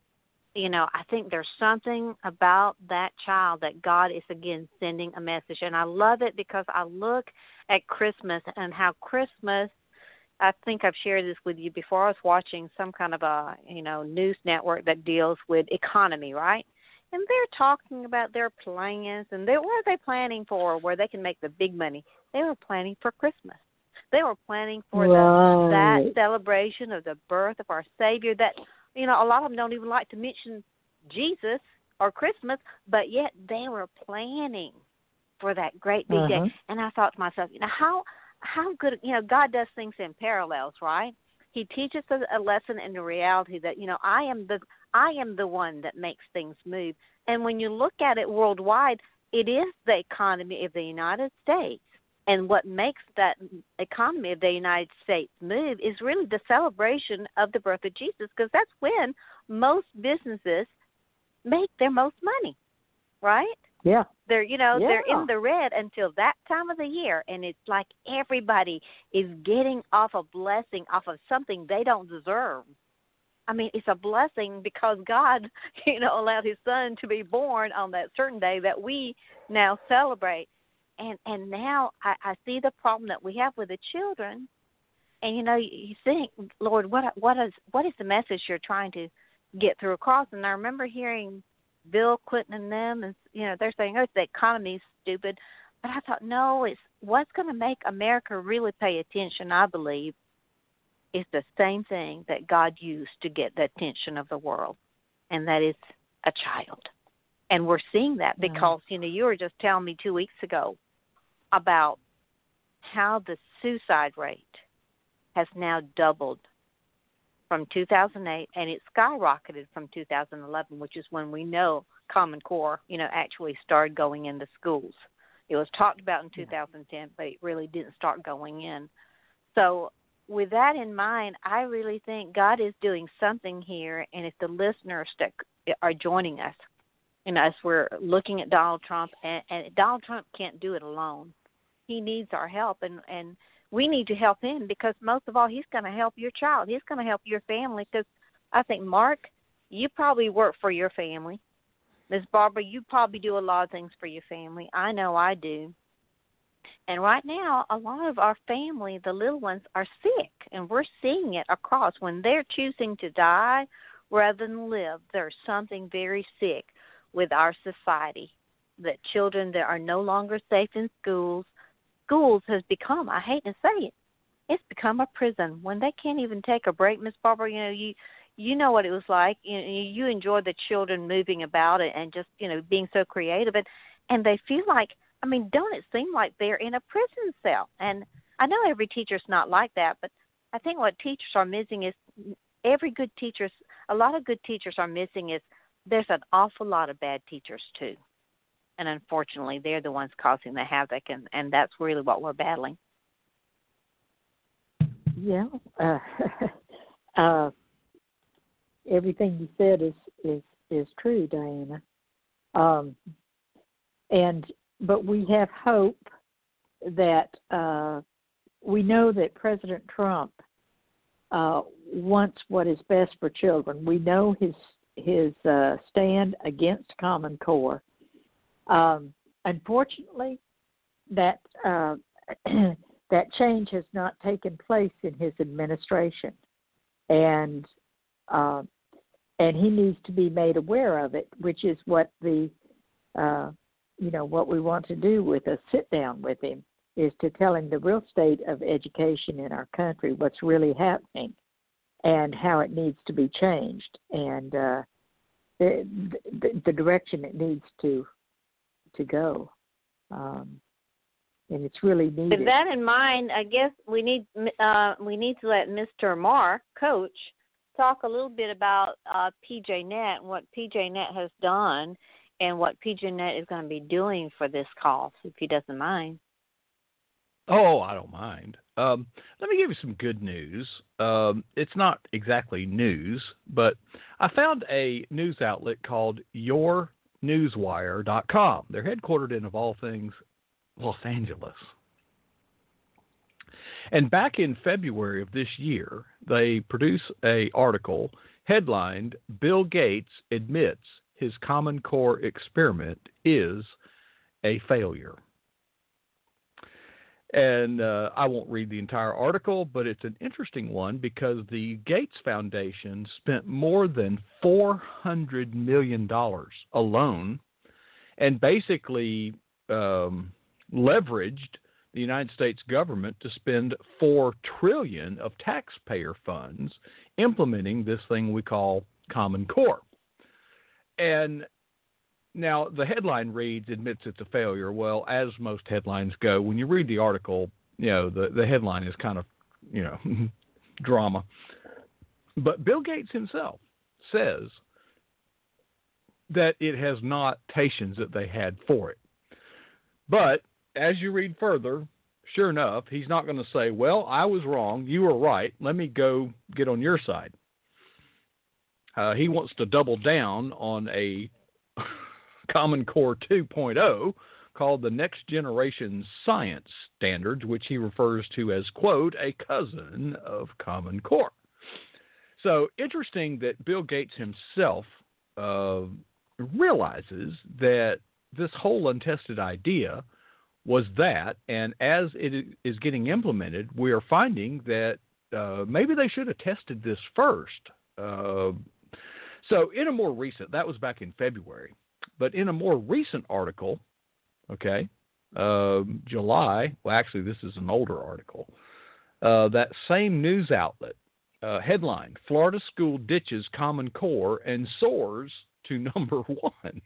I think there's something about that child that God is, again, sending a message. And I love it because I look at Christmas and how Christmas, I think I've shared this with you before. I was watching some kind of a, news network that deals with economy, right? And they're talking about their plans, and what are they planning for where they can make the big money? They were planning for Christmas. They were planning for that celebration of the birth of our Savior that, a lot of them don't even like to mention Jesus or Christmas, but yet they were planning for that great big day. And I thought to myself, how good, God does things in parallels, right? He teaches us a lesson in the reality that, I am the one that makes things move. And when you look at it worldwide, it is the economy of the United States. And what makes that economy of the United States move is really the celebration of the birth of Jesus, because that's when most businesses make their most money, right? Yeah. They're they're in the red until that time of the year, and it's like everybody is getting off a blessing off of something they don't deserve. I mean, it's a blessing because God, allowed His Son to be born on that certain day that we now celebrate. And now I see the problem that we have with the children, and you think, Lord, what is the message you're trying to get through across? And I remember hearing Bill Clinton and them, and they're saying, "Oh, the economy's stupid," but I thought, no, it's what's going to make America really pay attention. I believe is the same thing that God used to get the attention of the world, and that is a child. And we're seeing that because you were just telling me 2 weeks ago about how the suicide rate has now doubled from 2008, and it skyrocketed from 2011, which is when we know Common Core, actually started going into schools. It was talked about in 2010, but it really didn't start going in. So with that in mind, I really think God is doing something here, and if the listeners that are joining us, as we're looking at Donald Trump, and Donald Trump can't do it alone. He needs our help, and we need to help him because most of all, he's going to help your child. He's going to help your family because I think, Mark, you probably work for your family. Ms. Barbara, you probably do a lot of things for your family. I know I do. And right now, a lot of our family, the little ones, are sick, and we're seeing it across. When they're choosing to die rather than live, there's something very sick with our society, that children that are no longer safe in schools has become, I hate to say it, it's become a prison. When they can't even take a break, Miss Barbara, you know what it was like. You enjoy the children moving about and just, being so creative. And they feel like, don't it seem like they're in a prison cell? And I know every teacher's not like that, but I think what teachers are missing is a lot of good teachers are missing is there's an awful lot of bad teachers too. And unfortunately, they're the ones causing the havoc, and that's really what we're battling. Yeah. Everything you said is true, Diana. But we have hope that we know that President Trump wants what is best for children. We know his stand against Common Core. Unfortunately, that that change has not taken place in his administration, and he needs to be made aware of it, which is what what we want to do with a sit down with him, is to tell him the real state of education in our country, what's really happening, and how it needs to be changed. And the direction it needs to go, and it's really needed. With that in mind, I guess we need to let Mr. Mark, Coach, talk a little bit about PJNet and what PJNet has done and what PJNet is going to be doing for this cause, if he doesn't mind. Oh, I don't mind. Let me give you some good news. It's not exactly news, but I found a news outlet called YourNewsWire.com. They're headquartered in, of all things, Los Angeles. And back in February of this year, they produced an article headlined, "Bill Gates Admits His Common Core Experiment is a Failure." And I won't read the entire article, but it's an interesting one because the Gates Foundation spent more than $400 million alone and basically leveraged the United States government to spend $4 trillion of taxpayer funds implementing this thing we call Common Core. And now, the headline reads, "Admits it's a failure." Well, as most headlines go, when you read the article, the headline is kind of, drama. But Bill Gates himself says that it has not tations that they had for it. But as you read further, sure enough, he's not going to say, "Well, I was wrong. You were right. Let me go get on your side." He wants to double down on a Common Core 2.0 called the Next Generation Science Standards, which he refers to as, quote, a cousin of Common Core. So interesting that Bill Gates himself realizes that this whole untested idea was that, and as it is getting implemented, we are finding that maybe they should have tested this first. So in a more recent, that was back in February, but in a more recent article, July, well, actually, this is an older article, that same news outlet, headline, "Florida School Ditches Common Core and Soars to number 1.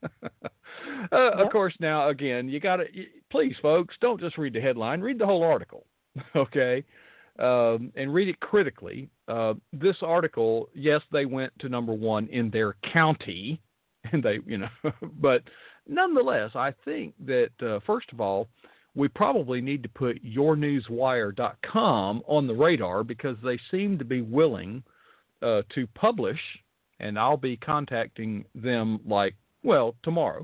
Of course, now, again, you got to, please, folks, don't just read the headline, read the whole article, okay? And read it critically. This article, yes, they went to number 1 in their county, and they, but nonetheless, I think that, first of all, we probably need to put YourNewsWire.com on the radar because they seem to be willing to publish, and I'll be contacting them tomorrow.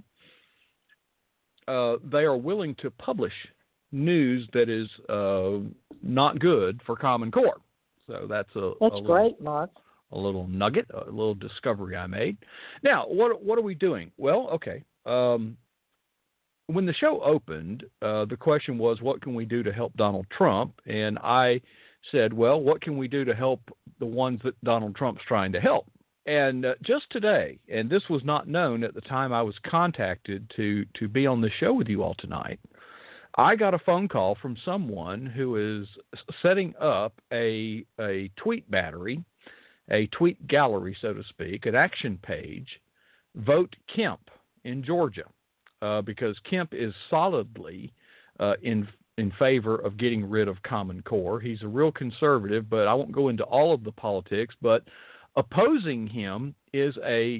They are willing to publish news that is not good for Common Core. So that's great, Mark. A little nugget, a little discovery I made. Now, what are we doing? Well, okay. When the show opened, the question was, what can we do to help Donald Trump? And I said, well, what can we do to help the ones that Donald Trump's trying to help? And just today, and this was not known at the time I was contacted to be on the show with you all tonight, I got a phone call from someone who is setting up a tweet battery, a tweet gallery, so to speak, an action page, Vote Kemp in Georgia, because Kemp is solidly in favor of getting rid of Common Core. He's a real conservative, but I won't go into all of the politics, but opposing him is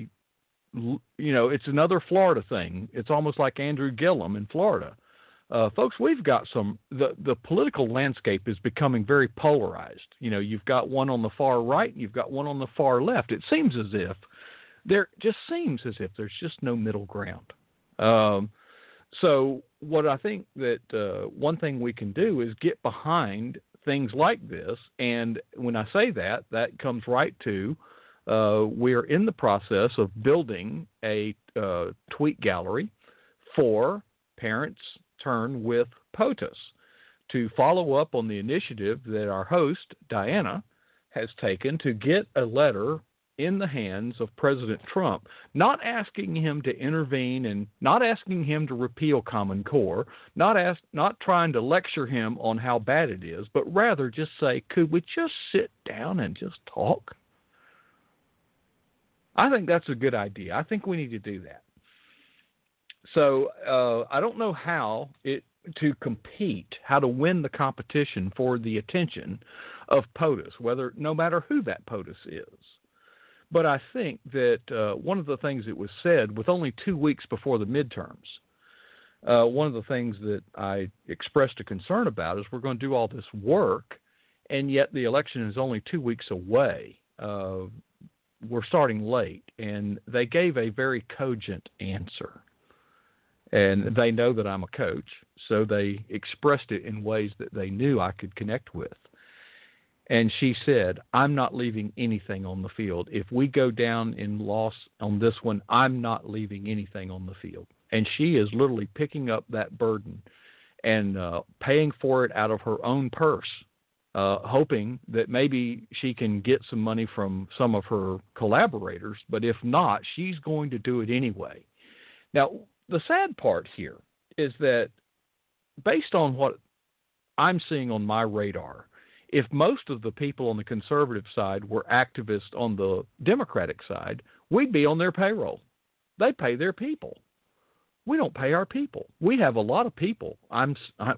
it's another Florida thing. It's almost like Andrew Gillum in Florida. Folks, we've got the political landscape is becoming very polarized. You've got one on the far right and you've got one on the far left. It seems as if there's just no middle ground. So what I think that one thing we can do is get behind things like this. And when I say that comes right to we are in the process of building a tweet gallery for Parents Turn with POTUS to follow up on the initiative that our host, Diana, has taken to get a letter in the hands of President Trump, not asking him to intervene and not asking him to repeal Common Core, not trying to lecture him on how bad it is, but rather just say, could we just sit down and just talk? I think that's a good idea. I think we need to do that. So I don't know how to compete, how to win the competition for the attention of POTUS, no matter who that POTUS is. But I think that one of the things that was said with only 2 weeks before the midterms, one of the things that I expressed a concern about is we're going to do all this work, and yet the election is only 2 weeks away. We're starting late, and they gave a very cogent answer. And they know that I'm a coach, so they expressed it in ways that they knew I could connect with. And she said, I'm not leaving anything on the field. If we go down in loss on this one, I'm not leaving anything on the field. And she is literally picking up that burden and paying for it out of her own purse, hoping that maybe she can get some money from some of her collaborators. But if not, she's going to do it anyway. Now, the sad part here is that based on what I'm seeing on my radar, if most of the people on the conservative side were activists on the Democratic side, we'd be on their payroll. They pay their people. We don't pay our people. We have a lot of people that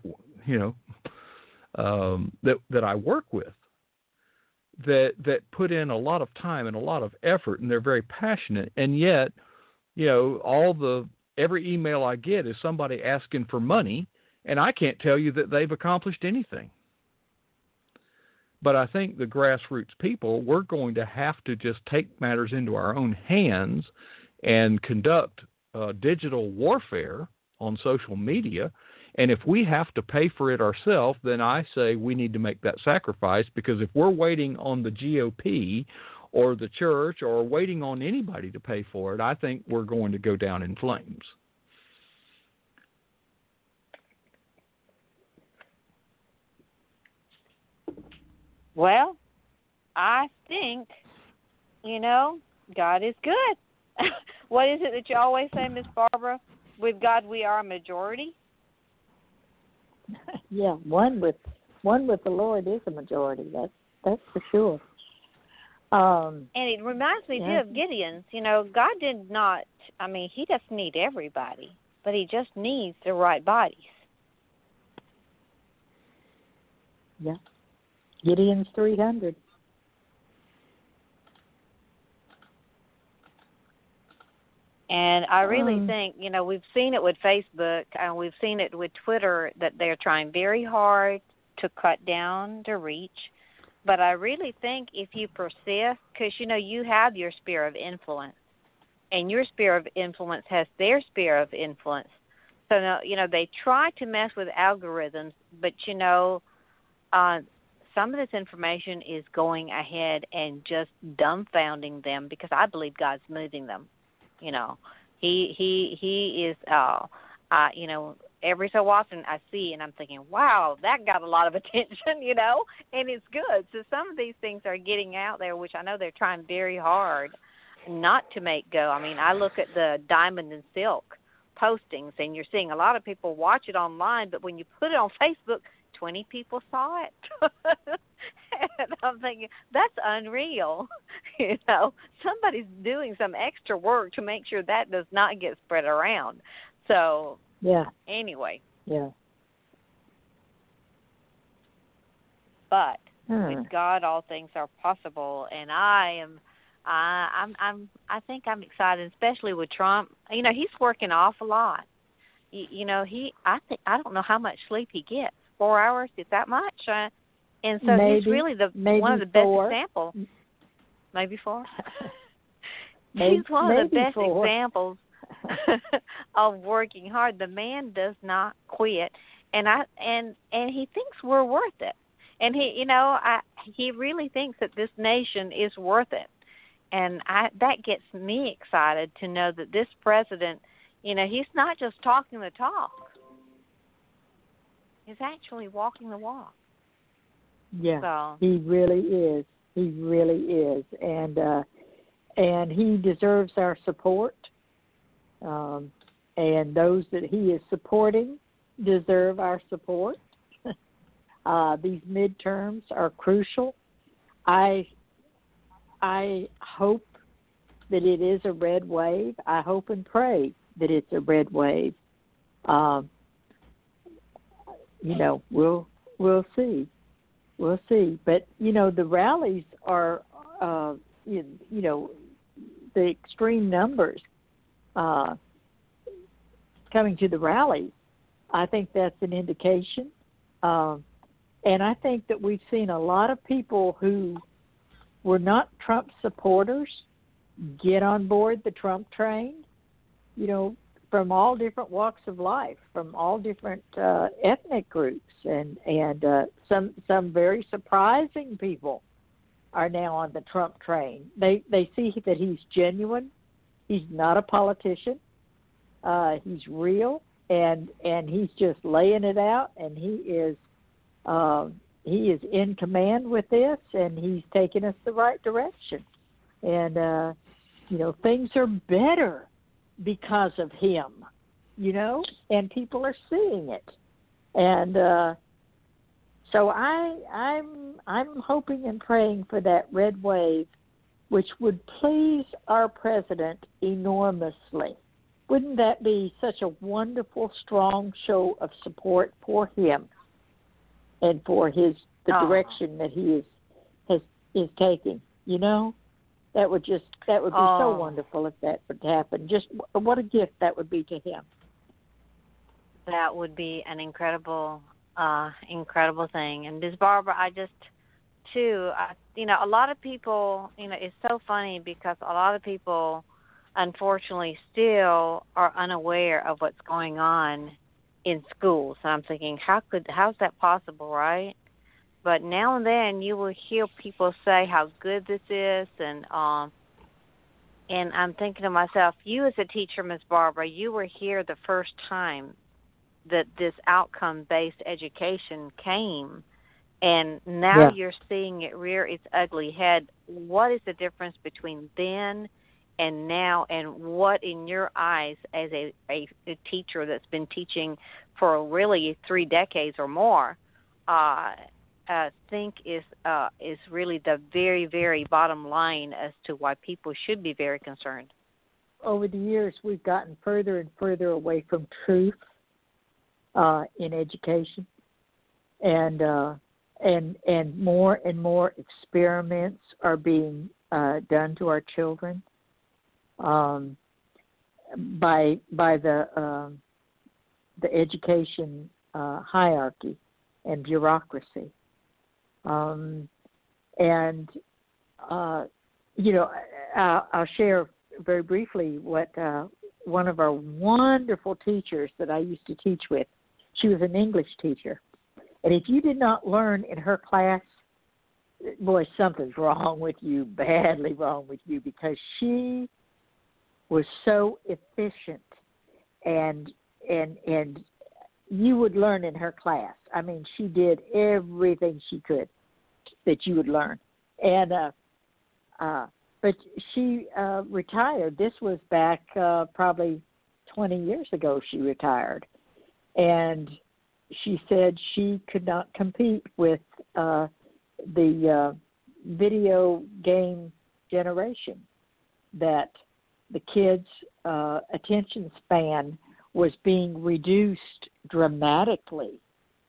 I work with that put in a lot of time and a lot of effort, and they're very passionate. And yet, every email I get is somebody asking for money, and I can't tell you that they've accomplished anything. But I think the grassroots people, we're going to have to just take matters into our own hands and conduct digital warfare on social media. And if we have to pay for it ourselves, then I say we need to make that sacrifice, because if we're waiting on the GOP or the church or waiting on anybody to pay for it, I think we're going to go down in flames. Well, I think, God is good. What is it that you always say, Miss Barbara? With God, we are a majority. Yeah, one with the Lord is a majority. That's for sure. And it reminds me too of Gideon's. God did not. He doesn't need everybody, but He just needs the right bodies. Yeah. Gideon's 300. And I really think, we've seen it with Facebook and we've seen it with Twitter that they're trying very hard to cut down the reach. But I really think if you persist, because, you have your sphere of influence, and your sphere of influence has their sphere of influence. So, they try to mess with algorithms, but, some of this information is going ahead and just dumbfounding them, because I believe God's moving them. He is, every so often I see and I'm thinking, wow, that got a lot of attention, and it's good. So some of these things are getting out there, which I know they're trying very hard not to make go. I look at the Diamond and Silk postings, and you're seeing a lot of people watch it online, but when you put it on Facebook, 20 people saw it. And I'm thinking, that's unreal. Somebody's doing some extra work to make sure that does not get spread around. So, anyway. Yeah. But with God, all things are possible, and I think I'm excited, especially with Trump. He's working an awful lot. I don't know how much sleep he gets. 4 hours, is that much? And so he's really one of the best examples. Maybe 4. He's one of the best examples of working hard. The man does not quit, and he thinks we're worth it. And he really thinks that this nation is worth it. And that gets me excited to know that this president, he's not just talking the talk. He's actually walking the walk. Yeah, so. He really is. He really is. And he deserves our support. And those that he is supporting deserve our support. These midterms are crucial. I hope that it is a red wave. I hope and pray that it's a red wave. We'll see. We'll see. But, the rallies are, the extreme numbers coming to the rallies. I think that's an indication. And I think that we've seen a lot of people who were not Trump supporters get on board the Trump train, from all different walks of life, from all different ethnic groups, and some very surprising people are now on the Trump train. They see that he's genuine. He's not a politician. He's real, and he's just laying it out, and he is in command with this, and he's taking us the right direction. And things are better because of him, and people are seeing it. And so I'm hoping and praying for that red wave, which would please our president enormously. Wouldn't that be such a wonderful, strong show of support for him and for the direction that he is taking? That would be so wonderful if that would happen. Just what a gift that would be to him. That would be an incredible thing. And Ms. Barbara, a lot of people, it's so funny because a lot of people, unfortunately, still are unaware of what's going on in schools. And I'm thinking, how's that possible, right? But now and then you will hear people say how good this is, and I'm thinking to myself, you as a teacher, Ms. Barbara, you were here the first time that this outcome-based education came, and now you're seeing it rear its ugly head. What is the difference between then and now, and what, in your eyes, as a teacher that's been teaching for really 3 decades or more, think is really the very, very bottom line as to why people should be very concerned? Over the years, we've gotten further and further away from truth in education, and more and more experiments are being done to our children by the education hierarchy and bureaucracy. I'll share very briefly what one of our wonderful teachers that I used to teach with, she was an English teacher. And if you did not learn in her class, boy, something's wrong with you, badly wrong with you, because she was so efficient, and you would learn in her class. I mean, she did everything she could that you would learn. And but she retired. This was back probably 20 years ago she retired. And she said she could not compete with the video game generation, that the kids' attention span was being reduced dramatically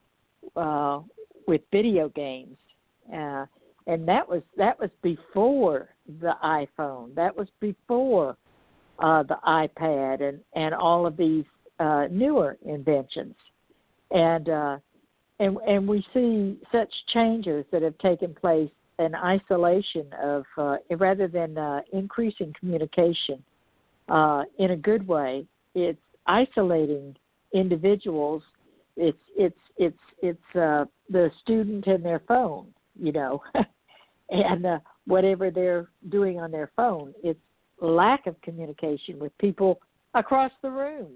with video games, and that was before the iPhone. That was before the iPad and all of these newer inventions, and we see such changes that have taken place in isolation of rather than increasing communication in a good way. It's isolating individuals. It's the student and their phone, and whatever they're doing on their phone. It's lack of communication with people across the room,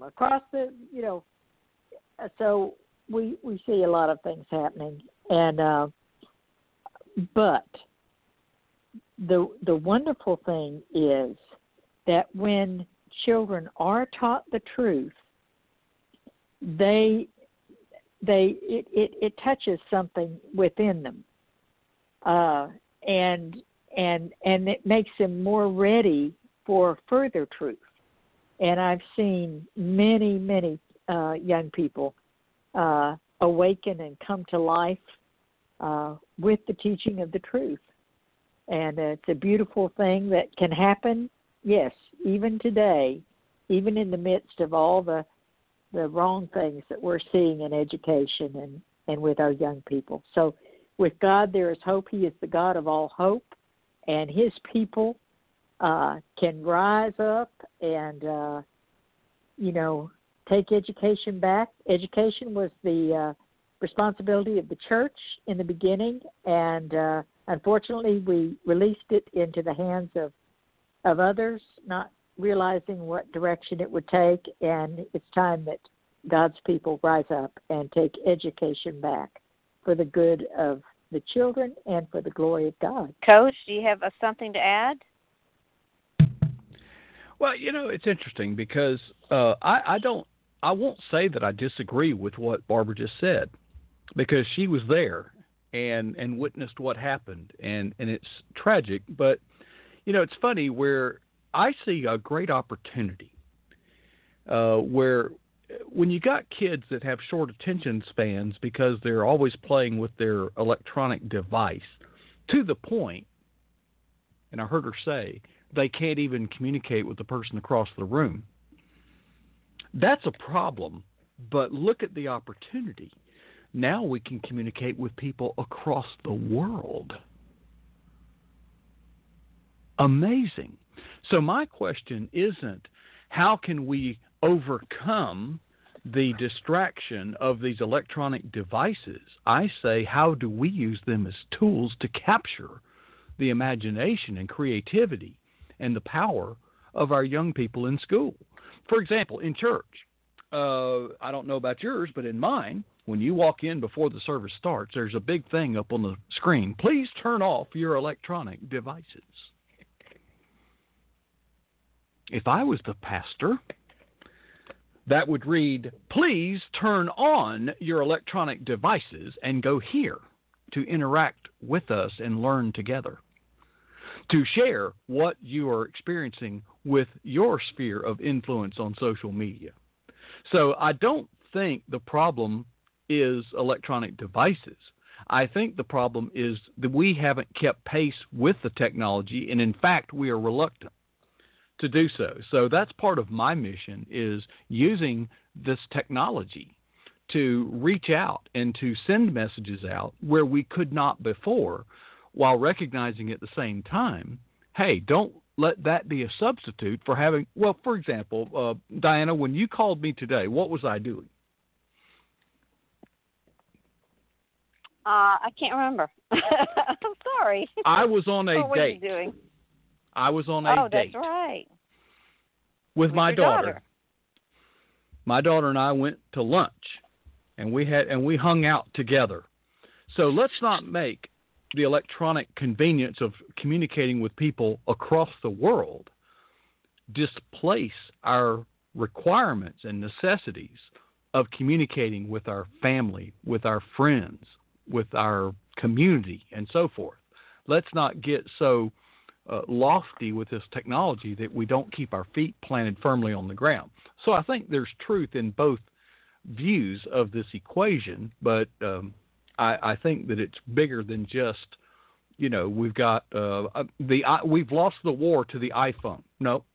so we see a lot of things happening, and but the wonderful thing is that when children are taught the truth, it touches something within them, and it makes them more ready for further truth. And I've seen many, many young people awaken and come to life with the teaching of the truth. And it's a beautiful thing that can happen, yes, even today, even in the midst of all the wrong things that we're seeing in education and with our young people. So with God there is hope. He is the God of all hope, and his people can rise up and, take education back. Education was the responsibility of the church in the beginning, and unfortunately we released it into the hands of others, not realizing what direction it would take, and it's time that God's people rise up and take education back for the good of the children and for the glory of God. Coach, do you have something to add? Well, it's interesting because I won't say that I disagree with what Barbara just said, because she was there and witnessed what happened, and it's tragic. But, it's funny where I see a great opportunity where when you got kids that have short attention spans because they're always playing with their electronic device to the point, and I heard her say, they can't even communicate with the person across the room. That's a problem, but look at the opportunity. Now we can communicate with people across the world. Amazing. So my question isn't how can we overcome the distraction of these electronic devices. I say, how do we use them as tools to capture the imagination and creativity and the power of our young people in school? For example, in church, I don't know about yours, but in mine, when you walk in before the service starts, there's a big thing up on the screen. Please turn off your electronic devices. If I was the pastor, that would read, please turn on your electronic devices and go here to interact with us and learn together, to share what you are experiencing with your sphere of influence on social media. So I don't think the problem is electronic devices. I think the problem is that we haven't kept pace with the technology, and in fact, we are reluctant to do so. So that's part of my mission, is using this technology to reach out and to send messages out where we could not before, while recognizing at the same time, hey, don't let that be a substitute for having, well, for example, Diana, when you called me today, what was I doing? I can't remember. I'm sorry. I was on a what were date. You doing? I was on a date. Oh, that's right. With my your daughter. My daughter and I went to lunch, and we hung out together. So let's not make the electronic convenience of communicating with people across the world displace our requirements and necessities of communicating with our family, with our friends, with our community, and so forth. Let's not get so lofty with this technology that we don't keep our feet planted firmly on the ground. So I think there's truth in both views of this equation, but I think that it's bigger than just, we've got we've lost the war to the iPhone. No.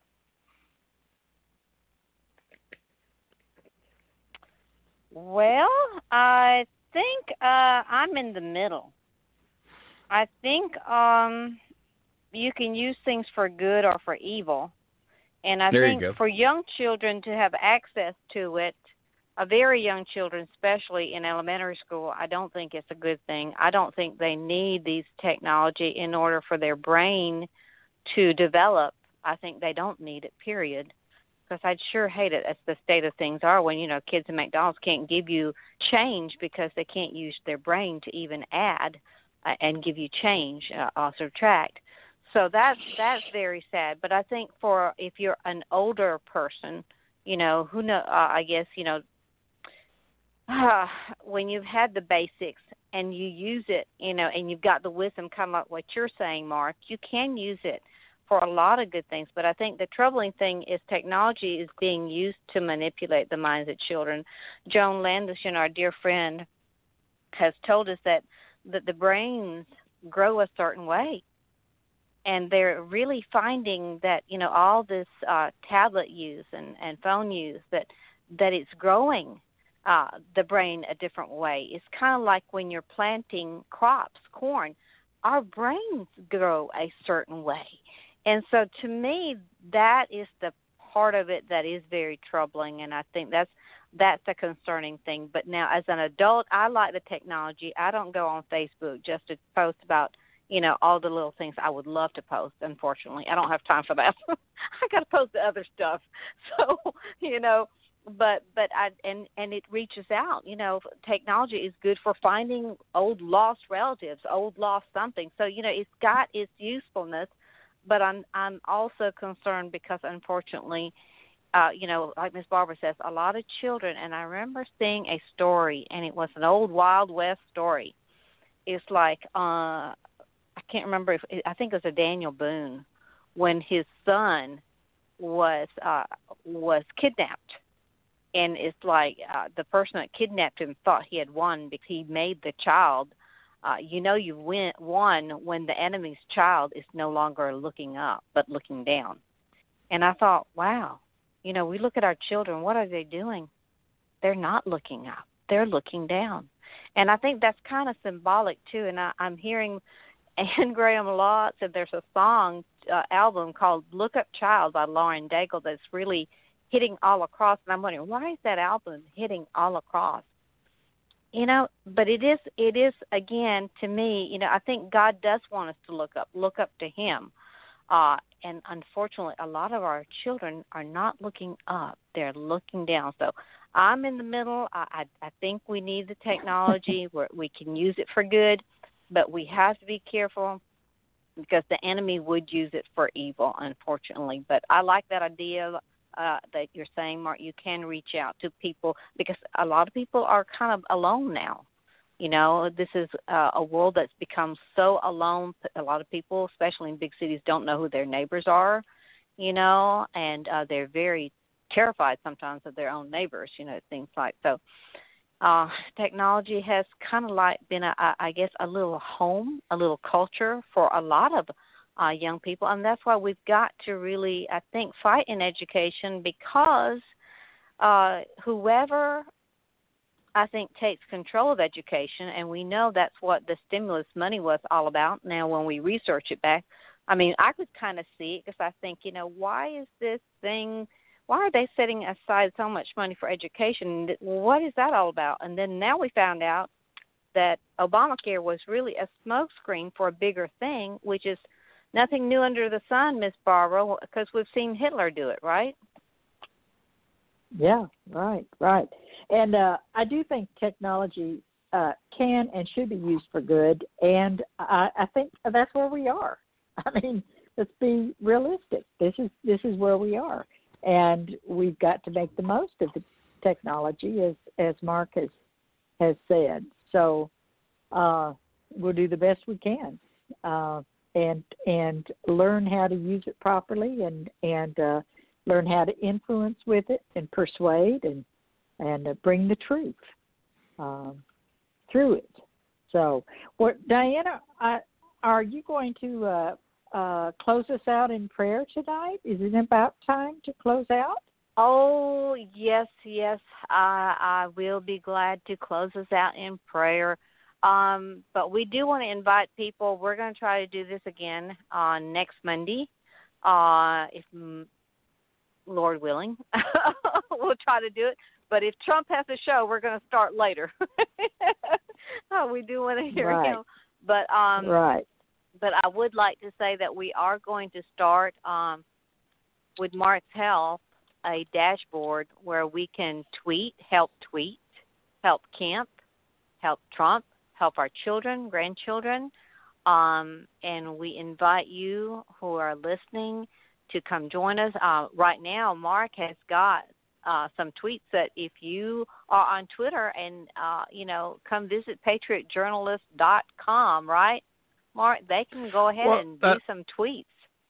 Well, I think I'm in the middle. I think you can use things for good or for evil. And I think for young children to have access to it, very young children, especially in elementary school, I don't think it's a good thing. I don't think they need these technology in order for their brain to develop. I think they don't need it, period. Because I'd sure hate it as the state of things are when, kids in McDonald's can't give you change because they can't use their brain to even add and give you change or subtract. So that's very sad. But I think if you're an older person, who know, I guess, when you've had the basics and you use it, and you've got the wisdom, kind of like what you're saying, Mark, you can use it for a lot of good things. But I think the troubling thing is technology is being used to manipulate the minds of children. Joan Landishin, our dear friend, has told us that the brains grow a certain way. And they're really finding that, all this tablet use and phone use, that it's growing the brain a different way. It's kind of like when you're planting crops, corn, our brains grow a certain way. And so to me, that is the part of it that is very troubling, and I think that's a concerning thing. But now as an adult, I like the technology. I don't go on Facebook just to post about, all the little things I would love to post. Unfortunately, I don't have time for that. I got to post the other stuff. So, but it reaches out. Technology is good for finding old lost relatives, old lost something. So, it's got its usefulness, but I'm also concerned because unfortunately, like Miss Barbara says, a lot of children, and I remember seeing a story, and it was an old Wild West story. It's like, I can't remember I think it was a Daniel Boone, when his son was kidnapped. And it's like the person that kidnapped him thought he had won because he made the child. You won when the enemy's child is no longer looking up but looking down. And I thought, wow, we look at our children. What are they doing? They're not looking up. They're looking down. And I think that's kind of symbolic, too. And I'm hearing Anne Graham Lotz, and there's a song album called Look Up Child by Lauren Daigle that's really hitting all across. And I'm wondering, why is that album hitting all across? But it is again, to me, I think God does want us to look up to him. And unfortunately, a lot of our children are not looking up. They're looking down. So I'm in the middle. I think we need the technology where we can use it for good, but we have to be careful because the enemy would use it for evil, unfortunately. But I like that idea that you're saying, Mark. You can reach out to people because a lot of people are kind of alone now. This is a world that's become so alone. A lot of people, especially in big cities, don't know who their neighbors are, and they're very terrified sometimes of their own neighbors, things like so. Technology has kind of like been, I guess, a little home, a little culture for a lot of young people, and that's why we've got to really, I think, fight in education because whoever, I think, takes control of education, and we know that's what the stimulus money was all about. Now, when we research it back, I mean, I could kind of see it because I think, why is this thing, why are they setting aside so much money for education? What is that all about? And then now we found out that Obamacare was really a smokescreen for a bigger thing, which is nothing new under the sun, Miss Barbara, because we've seen Hitler do it, right? Yeah, right. And I do think technology can and should be used for good, and I think that's where we are. I mean, let's be realistic. This is where we are, and we've got to make the most of the technology, as Mark has said. So we'll do the best we can, and learn how to use it properly, and learn how to influence with it and persuade and bring the truth through it. So, Diana, are you going to close us out in prayer tonight? Is it about time to close out? Oh, yes. I will be glad to close us out in prayer. But we do want to invite people. We're going to try to do this again on next Monday, if Lord willing. We'll try to do it. But if Trump has a show, we're going to start later. We do want to hear him. But right. But I would like to say that we are going to start with Mark's help a dashboard where we can help camp, help Trump, help our children, grandchildren, and we invite you who are listening to come join us. Right now, Mark has got some tweets that if you are on Twitter and, come visit patriotjournalist.com, right, Mark? They can go ahead and do some tweets.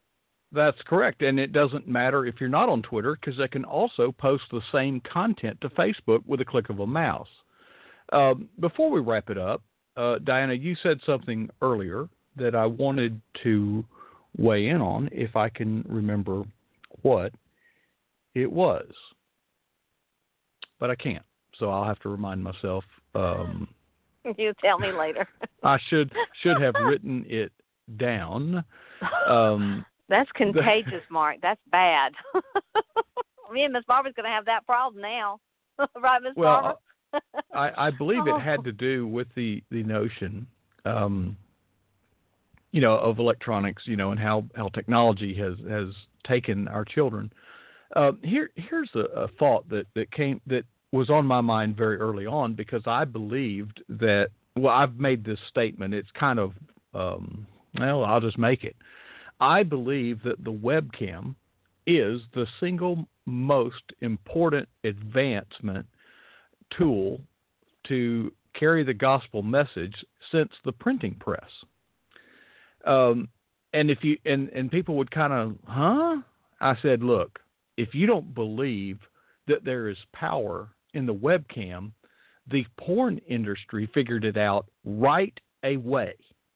That's correct, and it doesn't matter if you're not on Twitter because they can also post the same content to Facebook with a click of a mouse. Before we wrap it up, Diana, you said something earlier that I wanted to weigh in on, if I can remember what it was, but I can't, so I'll have to remind myself. You tell me later. I should have written it down. That's contagious, Mark. That's bad. Me and Miss Barbara's going to have that problem now. Right, Miss Barbara? I believe it had to do with the notion, of electronics, and how technology has taken our children. Here's a thought that was on my mind very early on, because I believed that, I've made this statement. It's kind of, I'll just make it. I believe that the webcam is the single most important advancement tool to carry the gospel message since the printing press. And if you and people would kind of, I said, look, if you don't believe that there is power in the webcam, the porn industry figured it out right away.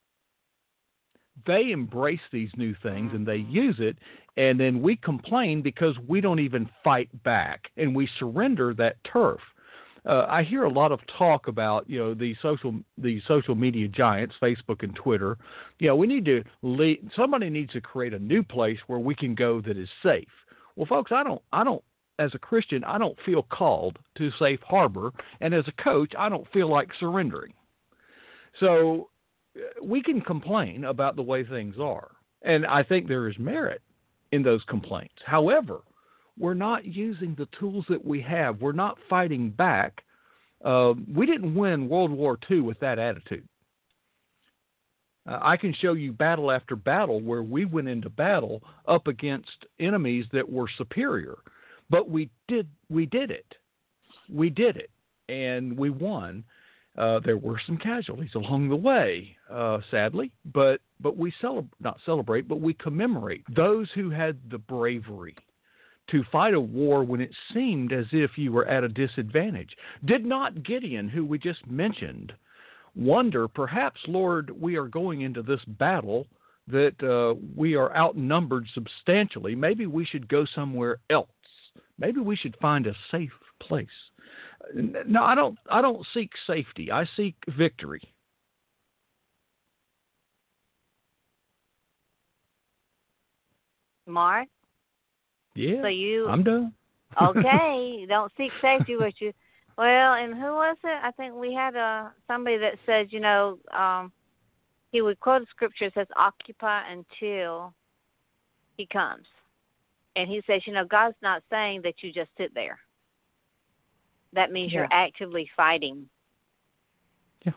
They embrace these new things and they use it, and then we complain because we don't even fight back and we surrender that turf. I hear a lot of talk about, the social media giants, Facebook and Twitter. We need to somebody needs to create a new place where we can go that is safe. Well, folks, I don't as a Christian, I don't feel called to safe harbor, and as a coach, I don't feel like surrendering. So we can complain about the way things are, and I think there is merit in those complaints. However, we're not using the tools that we have. We're not fighting back. We didn't win World War II with that attitude. I can show you battle after battle where we went into battle up against enemies that were superior, but we did it. We did it, and we won. There were some casualties along the way, sadly, but we not celebrate, but we commemorate those who had the bravery to fight a war when it seemed as if you were at a disadvantage. Did not Gideon, who we just mentioned, wonder, perhaps, Lord, we are going into this battle that we are outnumbered substantially. Maybe we should go somewhere else. Maybe we should find a safe place. No, I don't seek safety. I seek victory. Mark? Yeah, so I'm done. Okay, you don't seek safety, but you... Well, and who was it? I think we had somebody that said, he would quote a scripture that says, occupy until he comes. And he says, God's not saying that you just sit there. That means you're actively fighting. Yeah.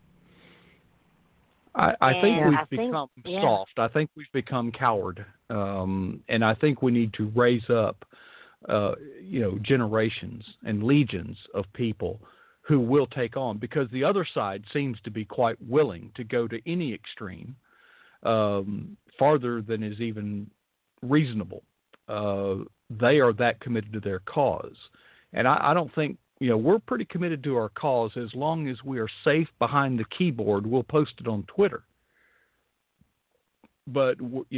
I think we've become soft. I think we've become coward. And I think we need to raise up, generations and legions of people who will take on, because the other side seems to be quite willing to go to any extreme, farther than is even reasonable. They are that committed to their cause. And I don't think, we're pretty committed to our cause. As long as we are safe behind the keyboard, we'll post it on Twitter. But,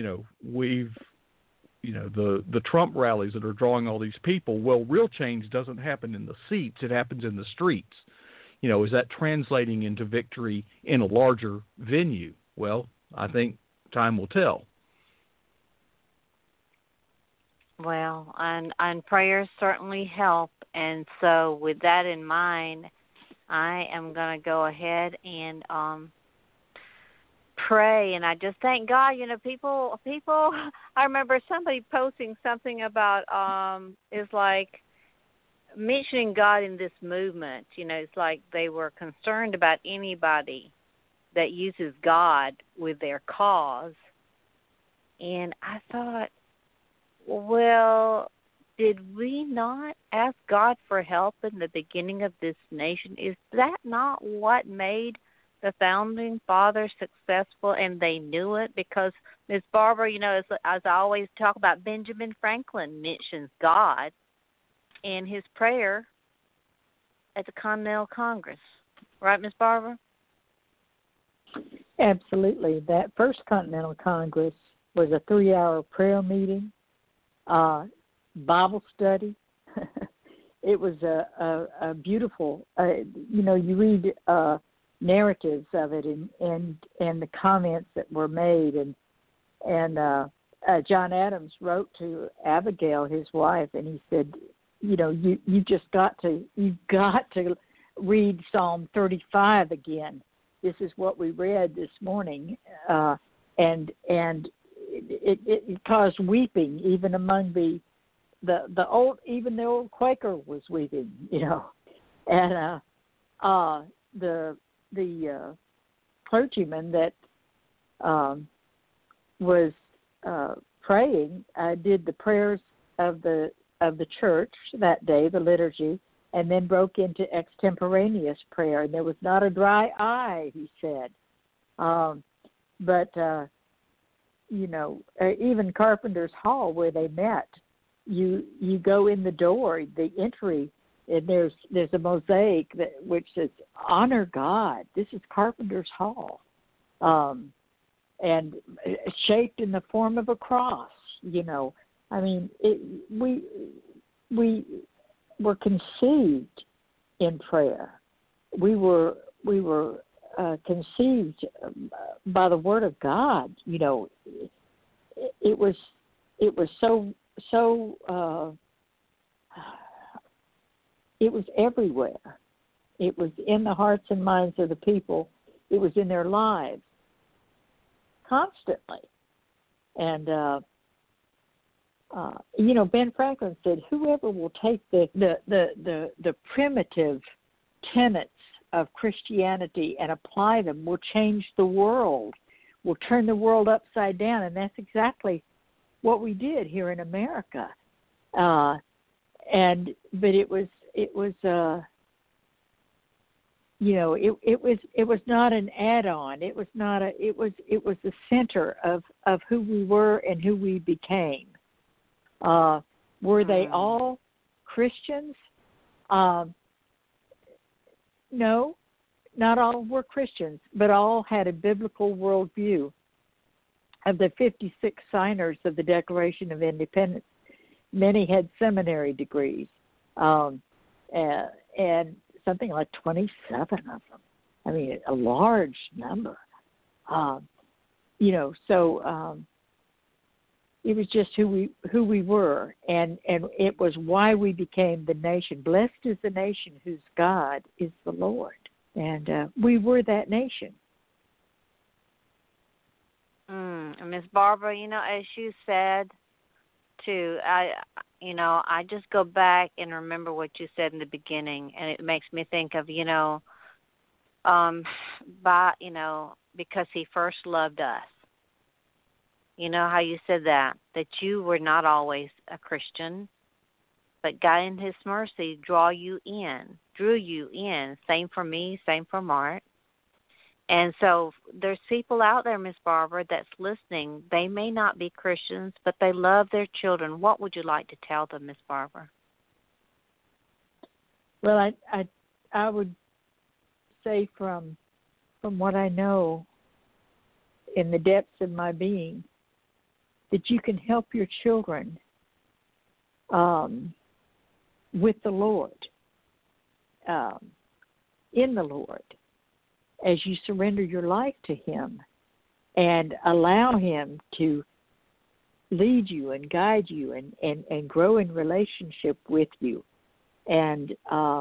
the Trump rallies that are drawing all these people, well, real change doesn't happen in the seats. It happens in the streets. Is that translating into victory in a larger venue? Well, I think time will tell. Well, and prayers certainly help. And so with that in mind, I am going to go ahead and pray. And I just thank God, people, I remember somebody posting something about, it's like mentioning God in this movement. It's like they were concerned about anybody that uses God with their cause. And I thought, well, did we not ask God for help in the beginning of this nation? Is that not what made the founding fathers successful, and they knew it? Because Ms. Barbara, as I always talk about, Benjamin Franklin mentions God in his prayer at the Continental Congress. Right, Ms. Barbara? Absolutely. That first Continental Congress was a 3-hour prayer meeting, Bible study. It was a beautiful, you read narratives of it and the comments that were made, and John Adams wrote to Abigail, his wife, and he said, you've got to read Psalm 35 again. This is what we read this morning, and it caused weeping even among the old Quaker was weeping, and the clergyman that was praying did the prayers of the church that day, the liturgy, and then broke into extemporaneous prayer, and there was not a dry eye, he said. But even Carpenter's Hall, where they met, you go in the door, the entry, and there's a mosaic which says, "Honor God." This is Carpenter's Hall, and shaped in the form of a cross. I mean, we were conceived in prayer. We were conceived by the Word of God. It was so it was everywhere. It was in the hearts and minds of the people. It was in their lives constantly. And Ben Franklin said, whoever will take the primitive tenets of Christianity and apply them will change the world, will turn the world upside down. And that's exactly what we did here in America. But it was not an add-on. It was the center of who we were and who we became. Were they all Christians? No, not all were Christians, but all had a biblical worldview. Of the 56 signers of the Declaration of Independence, many had seminary degrees, and something like 27 of them. I mean, a large number. It was just who we were, and it was why we became the nation. Blessed is the nation whose God is the Lord, and we were that nation. Ms. Barbara, as you said, too, I just go back and remember what you said in the beginning, and it makes me think of, because he first loved us. You know how you said that you were not always a Christian, but God in His mercy drew you in. Same for me, same for Mark. And so there's people out there, Miss Barbara, that's listening. They may not be Christians, but they love their children. What would you like to tell them, Miss Barbara? Well, I would say from what I know in the depths of my being, that you can help your children with the Lord, in the Lord, as you surrender your life to Him and allow Him to lead you and guide you and grow in relationship with you, and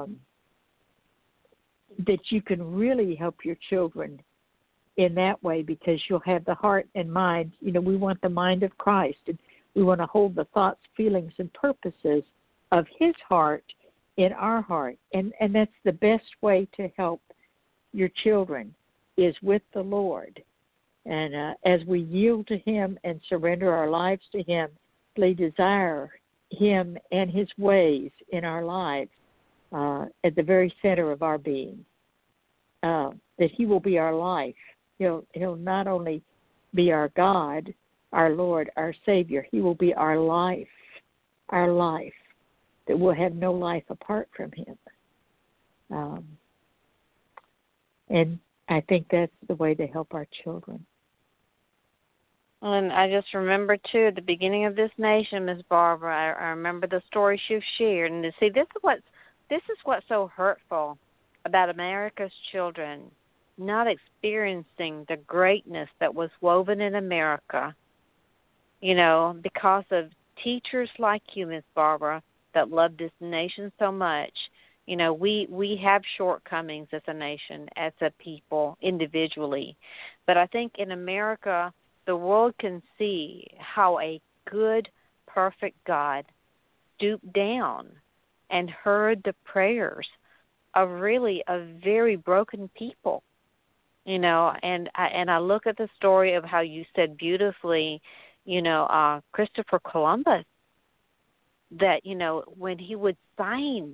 that you can really help your children in that way, because you'll have the heart and mind. We want the mind of Christ, and we want to hold the thoughts, feelings, and purposes of His heart in our heart. And that's the best way to help your children, is with the Lord. And as we yield to Him and surrender our lives to Him, we desire Him and His ways in our lives at the very center of our being. that He will be our life. He'll not only be our God, our Lord, our Savior. He will be our life, that we'll have no life apart from Him. And I think that's the way to help our children. And I just remember, too, at the beginning of this nation, Miss Barbara, I remember the story she shared. And to see, this is what's so hurtful about America's children, not experiencing the greatness that was woven in America, because of teachers like you, Miss Barbara, that love this nation so much. We have shortcomings as a nation, as a people, individually. But I think in America, the world can see how a good, perfect God stooped down and heard the prayers of really a very broken people. And I look at the story of how you said beautifully, Christopher Columbus, that, when he would sign,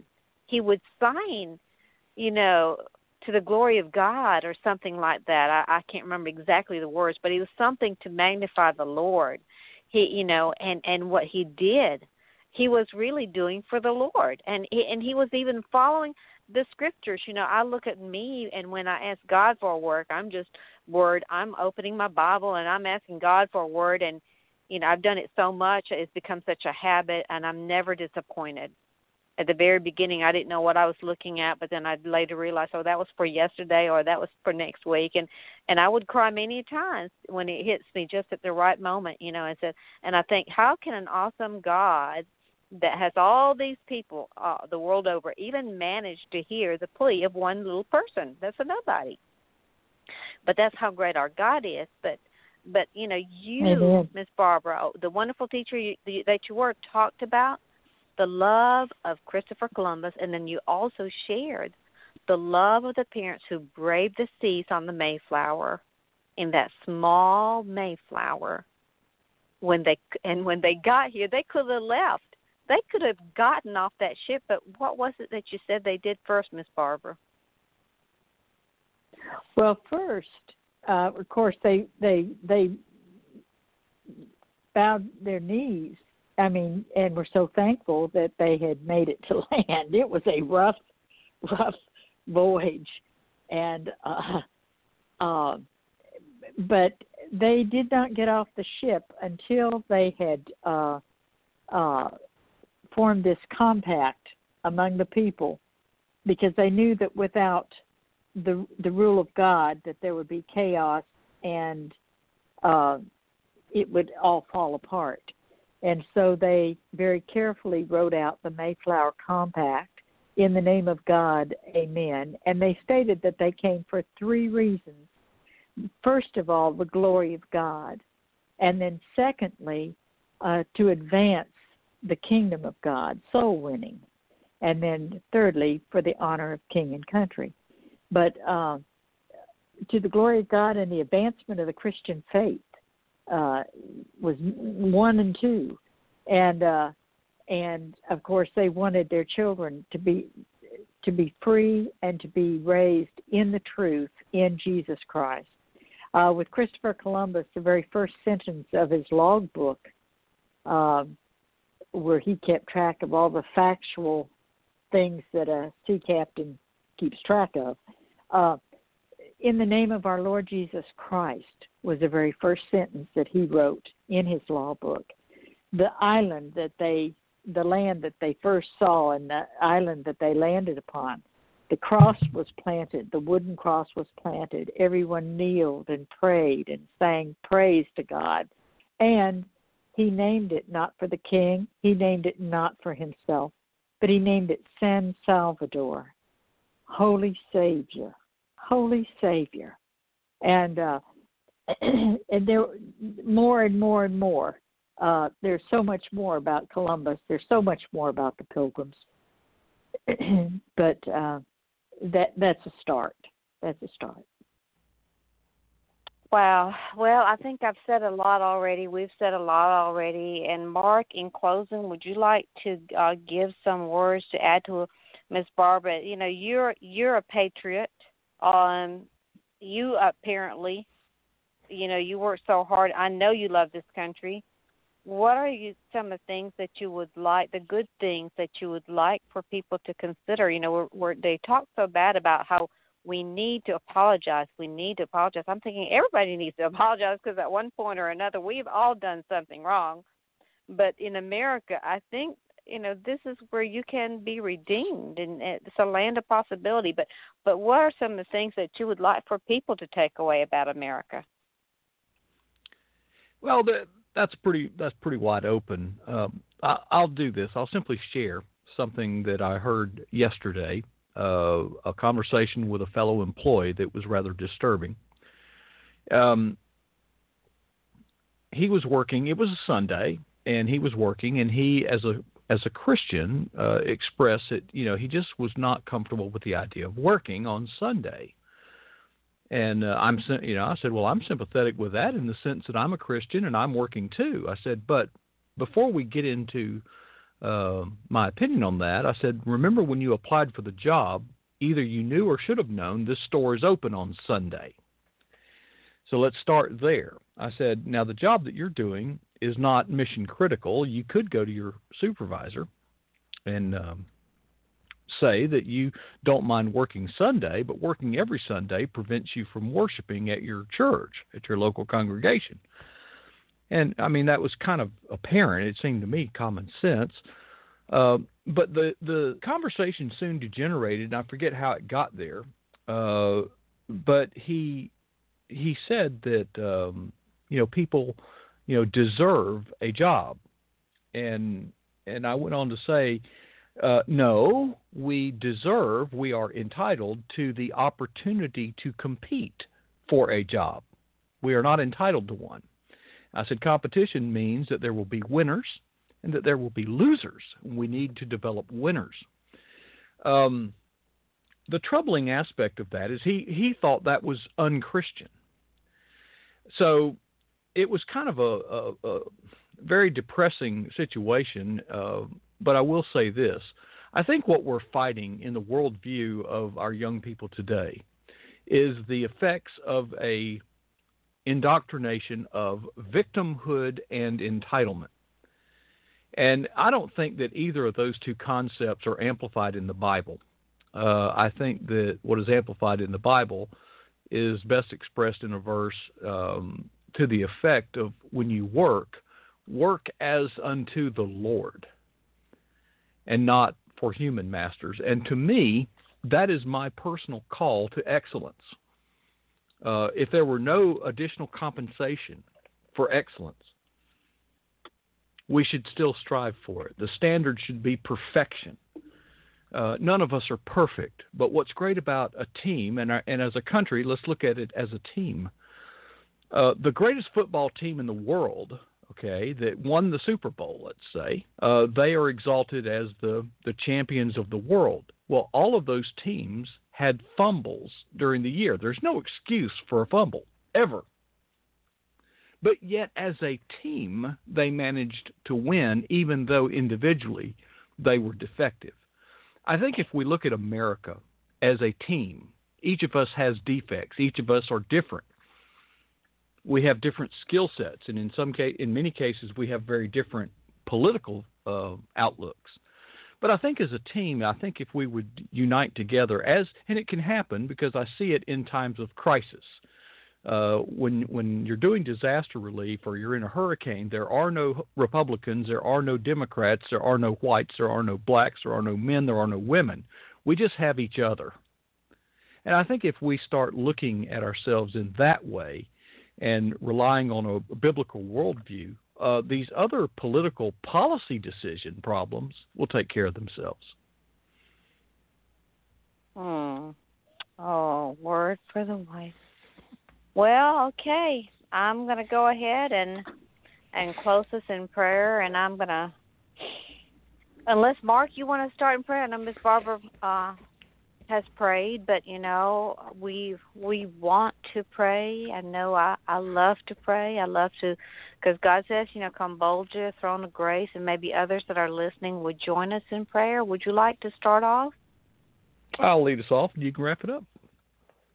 to the glory of God or something like that. I can't remember exactly the words, but it was something to magnify the Lord. He, and what he did, he was really doing for the Lord. And he was even following the scriptures. I look at me, and when I ask God for a word, I'm opening my Bible and I'm asking God for a word. And, I've done it so much, it's become such a habit, and I'm never disappointed. At the very beginning, I didn't know what I was looking at, but then I later realized, that was for yesterday or that was for next week. And I would cry many times when it hits me just at the right moment, and I think, how can an awesome God that has all these people the world over even manage to hear the plea of one little person? That's a nobody. But that's how great our God is. But you, Miss Barbara, the wonderful teacher that you were, talked about the love of Christopher Columbus, and then you also shared the love of the parents who braved the seas on the Mayflower, in that small Mayflower. When they got here, they could have left. They could have gotten off that ship, but what was it that you said they did first, Miss Barbara? Well, first, of course, they bowed their knees. And we're so thankful that they had made it to land. It was a rough voyage, and but they did not get off the ship until they had formed this compact among the people, because they knew that without the rule of God, that there would be chaos and it would all fall apart. And so they very carefully wrote out the Mayflower Compact, in the name of God, amen. And they stated that they came for three reasons. First of all, the glory of God. And then secondly, to advance the kingdom of God, soul winning. And then thirdly, for the honor of king and country. But to the glory of God and the advancement of the Christian faith, was 1 and 2, and of course they wanted their children to be free and to be raised in the truth in Jesus Christ. With Christopher Columbus, the very first sentence of his logbook, where he kept track of all the factual things that a sea captain keeps track of, in the name of our Lord Jesus Christ, was the very first sentence that he wrote in his law book. The land that they first saw and the island that they landed upon, the cross was planted, the wooden cross was planted. Everyone kneeled and prayed and sang praise to God. And he named it not for the king, he named it not for himself, but he named it San Salvador, Holy Savior, Holy Savior. And and there more and more and more. There's so much more about Columbus. There's so much more about the Pilgrims. But that's a start. That's a start. Wow. Well, I think I've said a lot already. We've said a lot already. And Mark, in closing, would you like to give some words to add to Miss Barbara? You're a patriot. You apparently, you work so hard. I know you love this country. What are some of the things that you would like, the good things that you would like for people to consider? They talk so bad about how we need to apologize. We need to apologize. I'm thinking everybody needs to apologize because at one point or another, we've all done something wrong. But in America, I think, this is where you can be redeemed, and it's a land of possibility. But what are some of the things that you would like for people to take away about America? Well, that's pretty wide open. I'll do this. I'll simply share something that I heard yesterday, a conversation with a fellow employee that was rather disturbing. He was working. It was a Sunday, and he was working, and he, as a Christian, expressed that he just was not comfortable with the idea of working on Sunday. And I said, well, I'm sympathetic with that in the sense that I'm a Christian and I'm working too. I said, but before we get into my opinion on that, I said, remember when you applied for the job, either you knew or should have known this store is open on Sunday. So let's start there. I said, now the job that you're doing is not mission critical. You could go to your supervisor and say that you don't mind working Sunday, but working every Sunday prevents you from worshiping at your church, at your local congregation. And, that was kind of apparent. It seemed to me common sense. But the conversation soon degenerated, and I forget how it got there. But he said that, people, deserve a job. And I went on to say, no, we are entitled to the opportunity to compete for a job. We are not entitled to one. I said competition means that there will be winners and that there will be losers. We need to develop winners. The troubling aspect of that is he thought that was unchristian. So it was kind of a very depressing situation. But I will say this. I think what we're fighting in the worldview of our young people today is the effects of a indoctrination of victimhood and entitlement. And I don't think that either of those two concepts are amplified in the Bible. I think that what is amplified in the Bible is best expressed in a verse to the effect of when you work as unto the Lord, and not for human masters. And to me, that is my personal call to excellence. If there were no additional compensation for excellence, we should still strive for it. The standard should be perfection. None of us are perfect, but what's great about a team, and as a country, let's look at it as a team. The greatest football team in the world, that won the Super Bowl, let's say, they are exalted as the champions of the world. Well, all of those teams had fumbles during the year. There's no excuse for a fumble, ever. But yet, as a team, they managed to win, even though individually they were defective. I think if we look at America as a team, each of us has defects. Each of us are different. We have different skill sets, and in many cases, we have very different political outlooks. But I think as a team, if we would unite together, and it can happen because I see it in times of crisis. When you're doing disaster relief or you're in a hurricane, there are no Republicans, there are no Democrats, there are no whites, there are no blacks, there are no men, there are no women. We just have each other. And I think if we start looking at ourselves in that way, and relying on a biblical worldview, these other political policy decision problems will take care of themselves. Oh, word for the wise. Well, okay. I'm going to go ahead and close us in prayer, and I'm going to, unless, Mark, you want to start in prayer? I know Miss Barbara has prayed, but we want to pray. I know I love to pray. I love to, because God says, come bold to the throne of grace, and maybe others that are listening would join us in prayer. Would you like to start off? I'll lead us off, and you can wrap it up.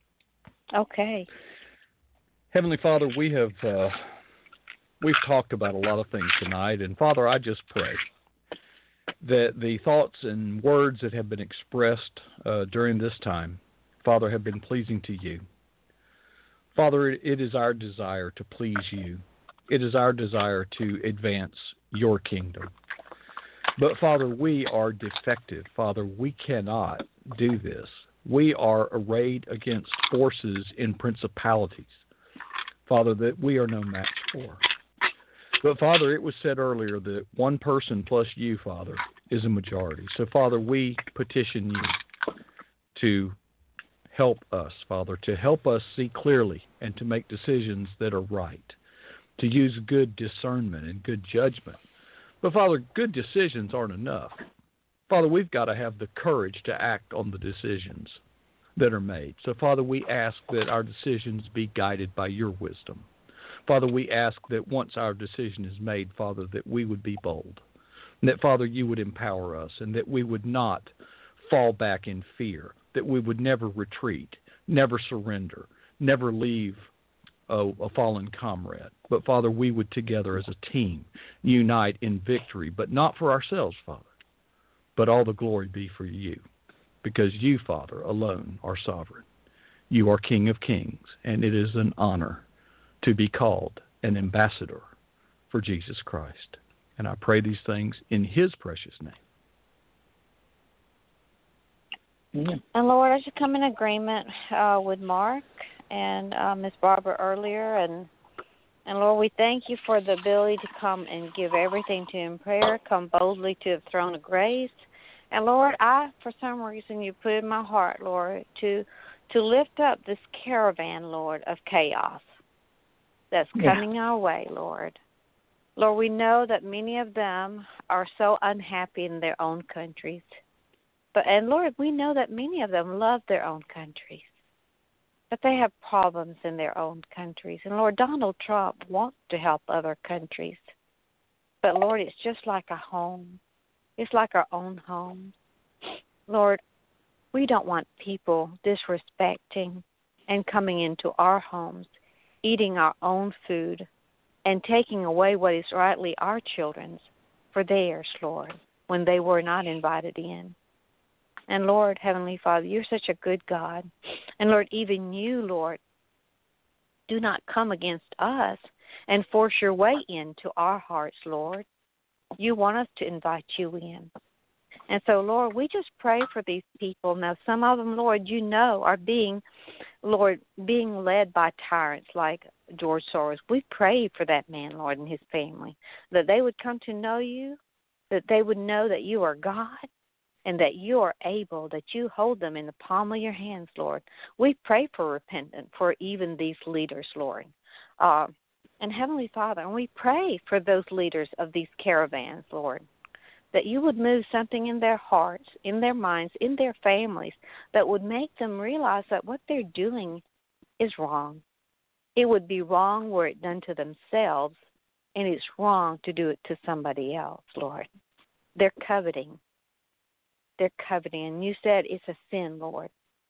Okay. Heavenly Father, we've talked about a lot of things tonight, and Father, I just pray that the thoughts and words that have been expressed during this time, Father, have been pleasing to you. Father, it is our desire to please you. It is our desire to advance your kingdom. But Father, we are defective. Father, we cannot do this. We are arrayed against forces in principalities, Father, that we are no match for. But Father, it was said earlier that one person plus you, Father, is a majority. So Father, we petition you to help us, Father, to help us see clearly and to make decisions that are right, to use good discernment and good judgment. But Father, good decisions aren't enough. Father, we've got to have the courage to act on the decisions that are made. So Father, we ask that our decisions be guided by your wisdom. Father, we ask that once our decision is made, Father, that we would be bold, and that, Father, you would empower us, and that we would not fall back in fear, that we would never retreat, never surrender, never leave a fallen comrade. But, Father, we would together as a team unite in victory, but not for ourselves, Father, but all the glory be for you, because you, Father, alone are sovereign. You are King of kings, and it is an honor to be called an ambassador for Jesus Christ. And I pray these things in his precious name. Amen. And Lord, I just come in agreement with Mark and Miss Barbara earlier, and Lord, we thank you for the ability to come and give everything to you in prayer, come boldly to the throne of grace. And Lord, for some reason, you put in my heart, Lord, to lift up this caravan, Lord, of chaos that's coming our way, Lord. Lord, we know that many of them are so unhappy in their own countries. And Lord, we know that many of them love their own countries, but they have problems in their own countries. And Lord, Donald Trump wants to help other countries. But Lord, it's just like a home. It's like our own home. Lord, we don't want people disrespecting and coming into our homes, eating our own food, and taking away what is rightly our children's for theirs, Lord, when they were not invited in. And Lord, Heavenly Father, you're such a good God. And Lord, even you, Lord, do not come against us and force your way into our hearts, Lord. You want us to invite you in. And so, Lord, we just pray for these people. Now, some of them, Lord, you know, are being led by tyrants like George Soros. We pray for that man, Lord, and his family, that they would come to know you, that they would know that you are God, and that you are able, that you hold them in the palm of your hands, Lord. We pray for repentance for even these leaders, Lord. And Heavenly Father, and we pray for those leaders of these caravans, Lord, that you would move something in their hearts, in their minds, in their families, that would make them realize that what they're doing is wrong. It would be wrong were it done to themselves, and it's wrong to do it to somebody else, Lord. They're coveting. They're coveting. And you said it's a sin, Lord.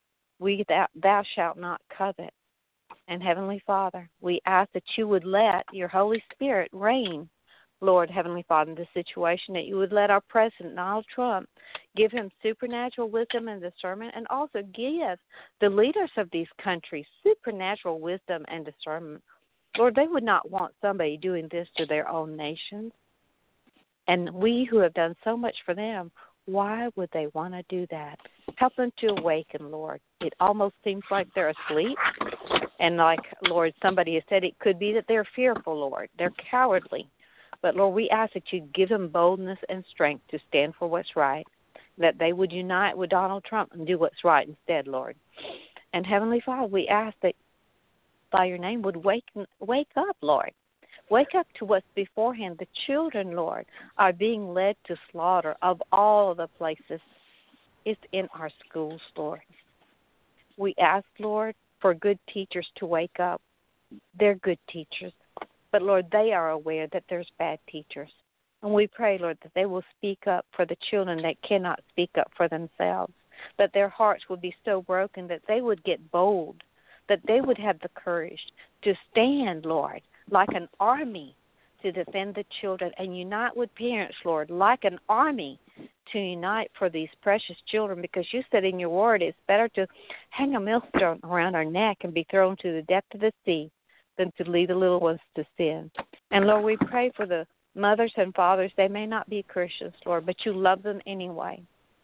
Thou shalt not covet. And Heavenly Father, we ask that you would let your Holy Spirit reign, Lord, Heavenly Father, in this situation, that you would let our President, Donald Trump, give him supernatural wisdom and discernment, and also give the leaders of these countries supernatural wisdom and discernment. Lord, they would not want somebody doing this to their own nations. And we who have done so much for them, why would they want to do that? Help them to awaken, Lord. It almost seems like they're asleep. And like, Lord, somebody has said, it could be that they're fearful, Lord. They're cowardly. But, Lord, we ask that you give them boldness and strength to stand for what's right, that they would unite with Donald Trump and do what's right instead, Lord. And, Heavenly Father, we ask that by your name would wake up, Lord. Wake up to what's beforehand. The children, Lord, are being led to slaughter of all the places. It's in our schools, Lord. We ask, Lord, for good teachers to wake up. They're good teachers. But, Lord, they are aware that there's bad teachers. And we pray, Lord, that they will speak up for the children that cannot speak up for themselves, that their hearts would be so broken that they would get bold, that they would have the courage to stand, Lord, like an army to defend the children and unite with parents, Lord, like an army to unite for these precious children, because you said in your word it's better to hang a millstone around our neck and be thrown to the depth of the sea than to lead the little ones to sin. And, Lord, we pray for the mothers and fathers. They may not be Christians, Lord, but you love them anyway.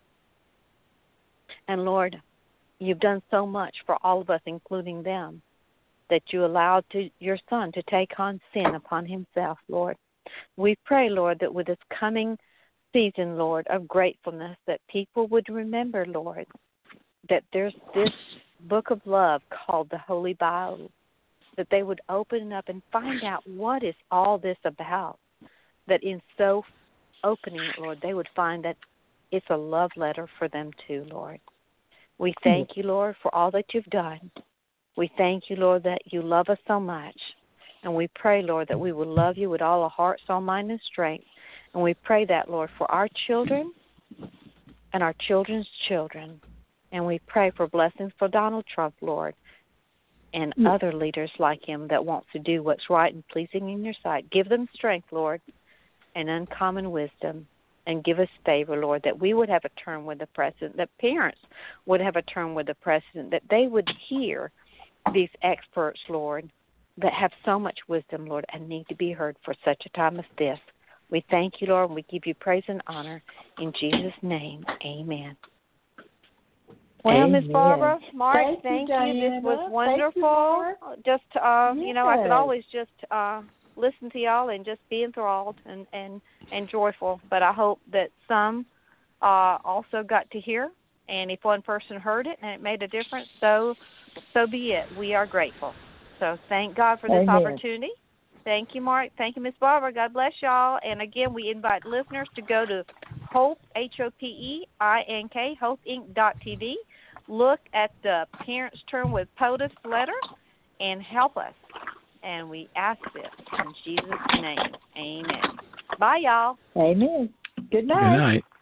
And, Lord, you've done so much for all of us, including them, that you allowed your Son to take on sin upon himself, Lord. We pray, Lord, that with this coming season, Lord, of gratefulness, that people would remember, Lord, that there's this book of love called the Holy Bible, that they would open it up and find out what is all this about, that in so opening it, Lord, they would find that it's a love letter for them too, Lord. We thank you, Lord, for all that you've done. We thank you, Lord, that you love us so much. And we pray, Lord, that we will love you with all our heart, soul, mind, and strength. And we pray that, Lord, for our children and our children's children. And we pray for blessings for Donald Trump, Lord, and other leaders like him that want to do what's right and pleasing in your sight. Give them strength, Lord, and uncommon wisdom. And give us favor, Lord, that we would have a turn with the president, that parents would have a turn with the president, that they would hear these experts, Lord, that have so much wisdom, Lord, and need to be heard for such a time as this. We thank you, Lord, and we give you praise and honor. In Jesus' name, amen. Well, Miss Barbara, Mark, thank you. This was wonderful. Just, I could always just listen to y'all and just be enthralled and joyful. But I hope that some also got to hear. And if one person heard it and it made a difference, so be it. We are grateful. So thank God for this opportunity. Thank you, Mark. Thank you, Miss Barbara. God bless y'all. And again, we invite listeners to go to Hope, HOPEINK, HopeInc.tv. Look at the Parents Turn with POTUS letter and help us. And we ask this in Jesus' name. Amen. Bye, y'all. Amen. Good night. Good night.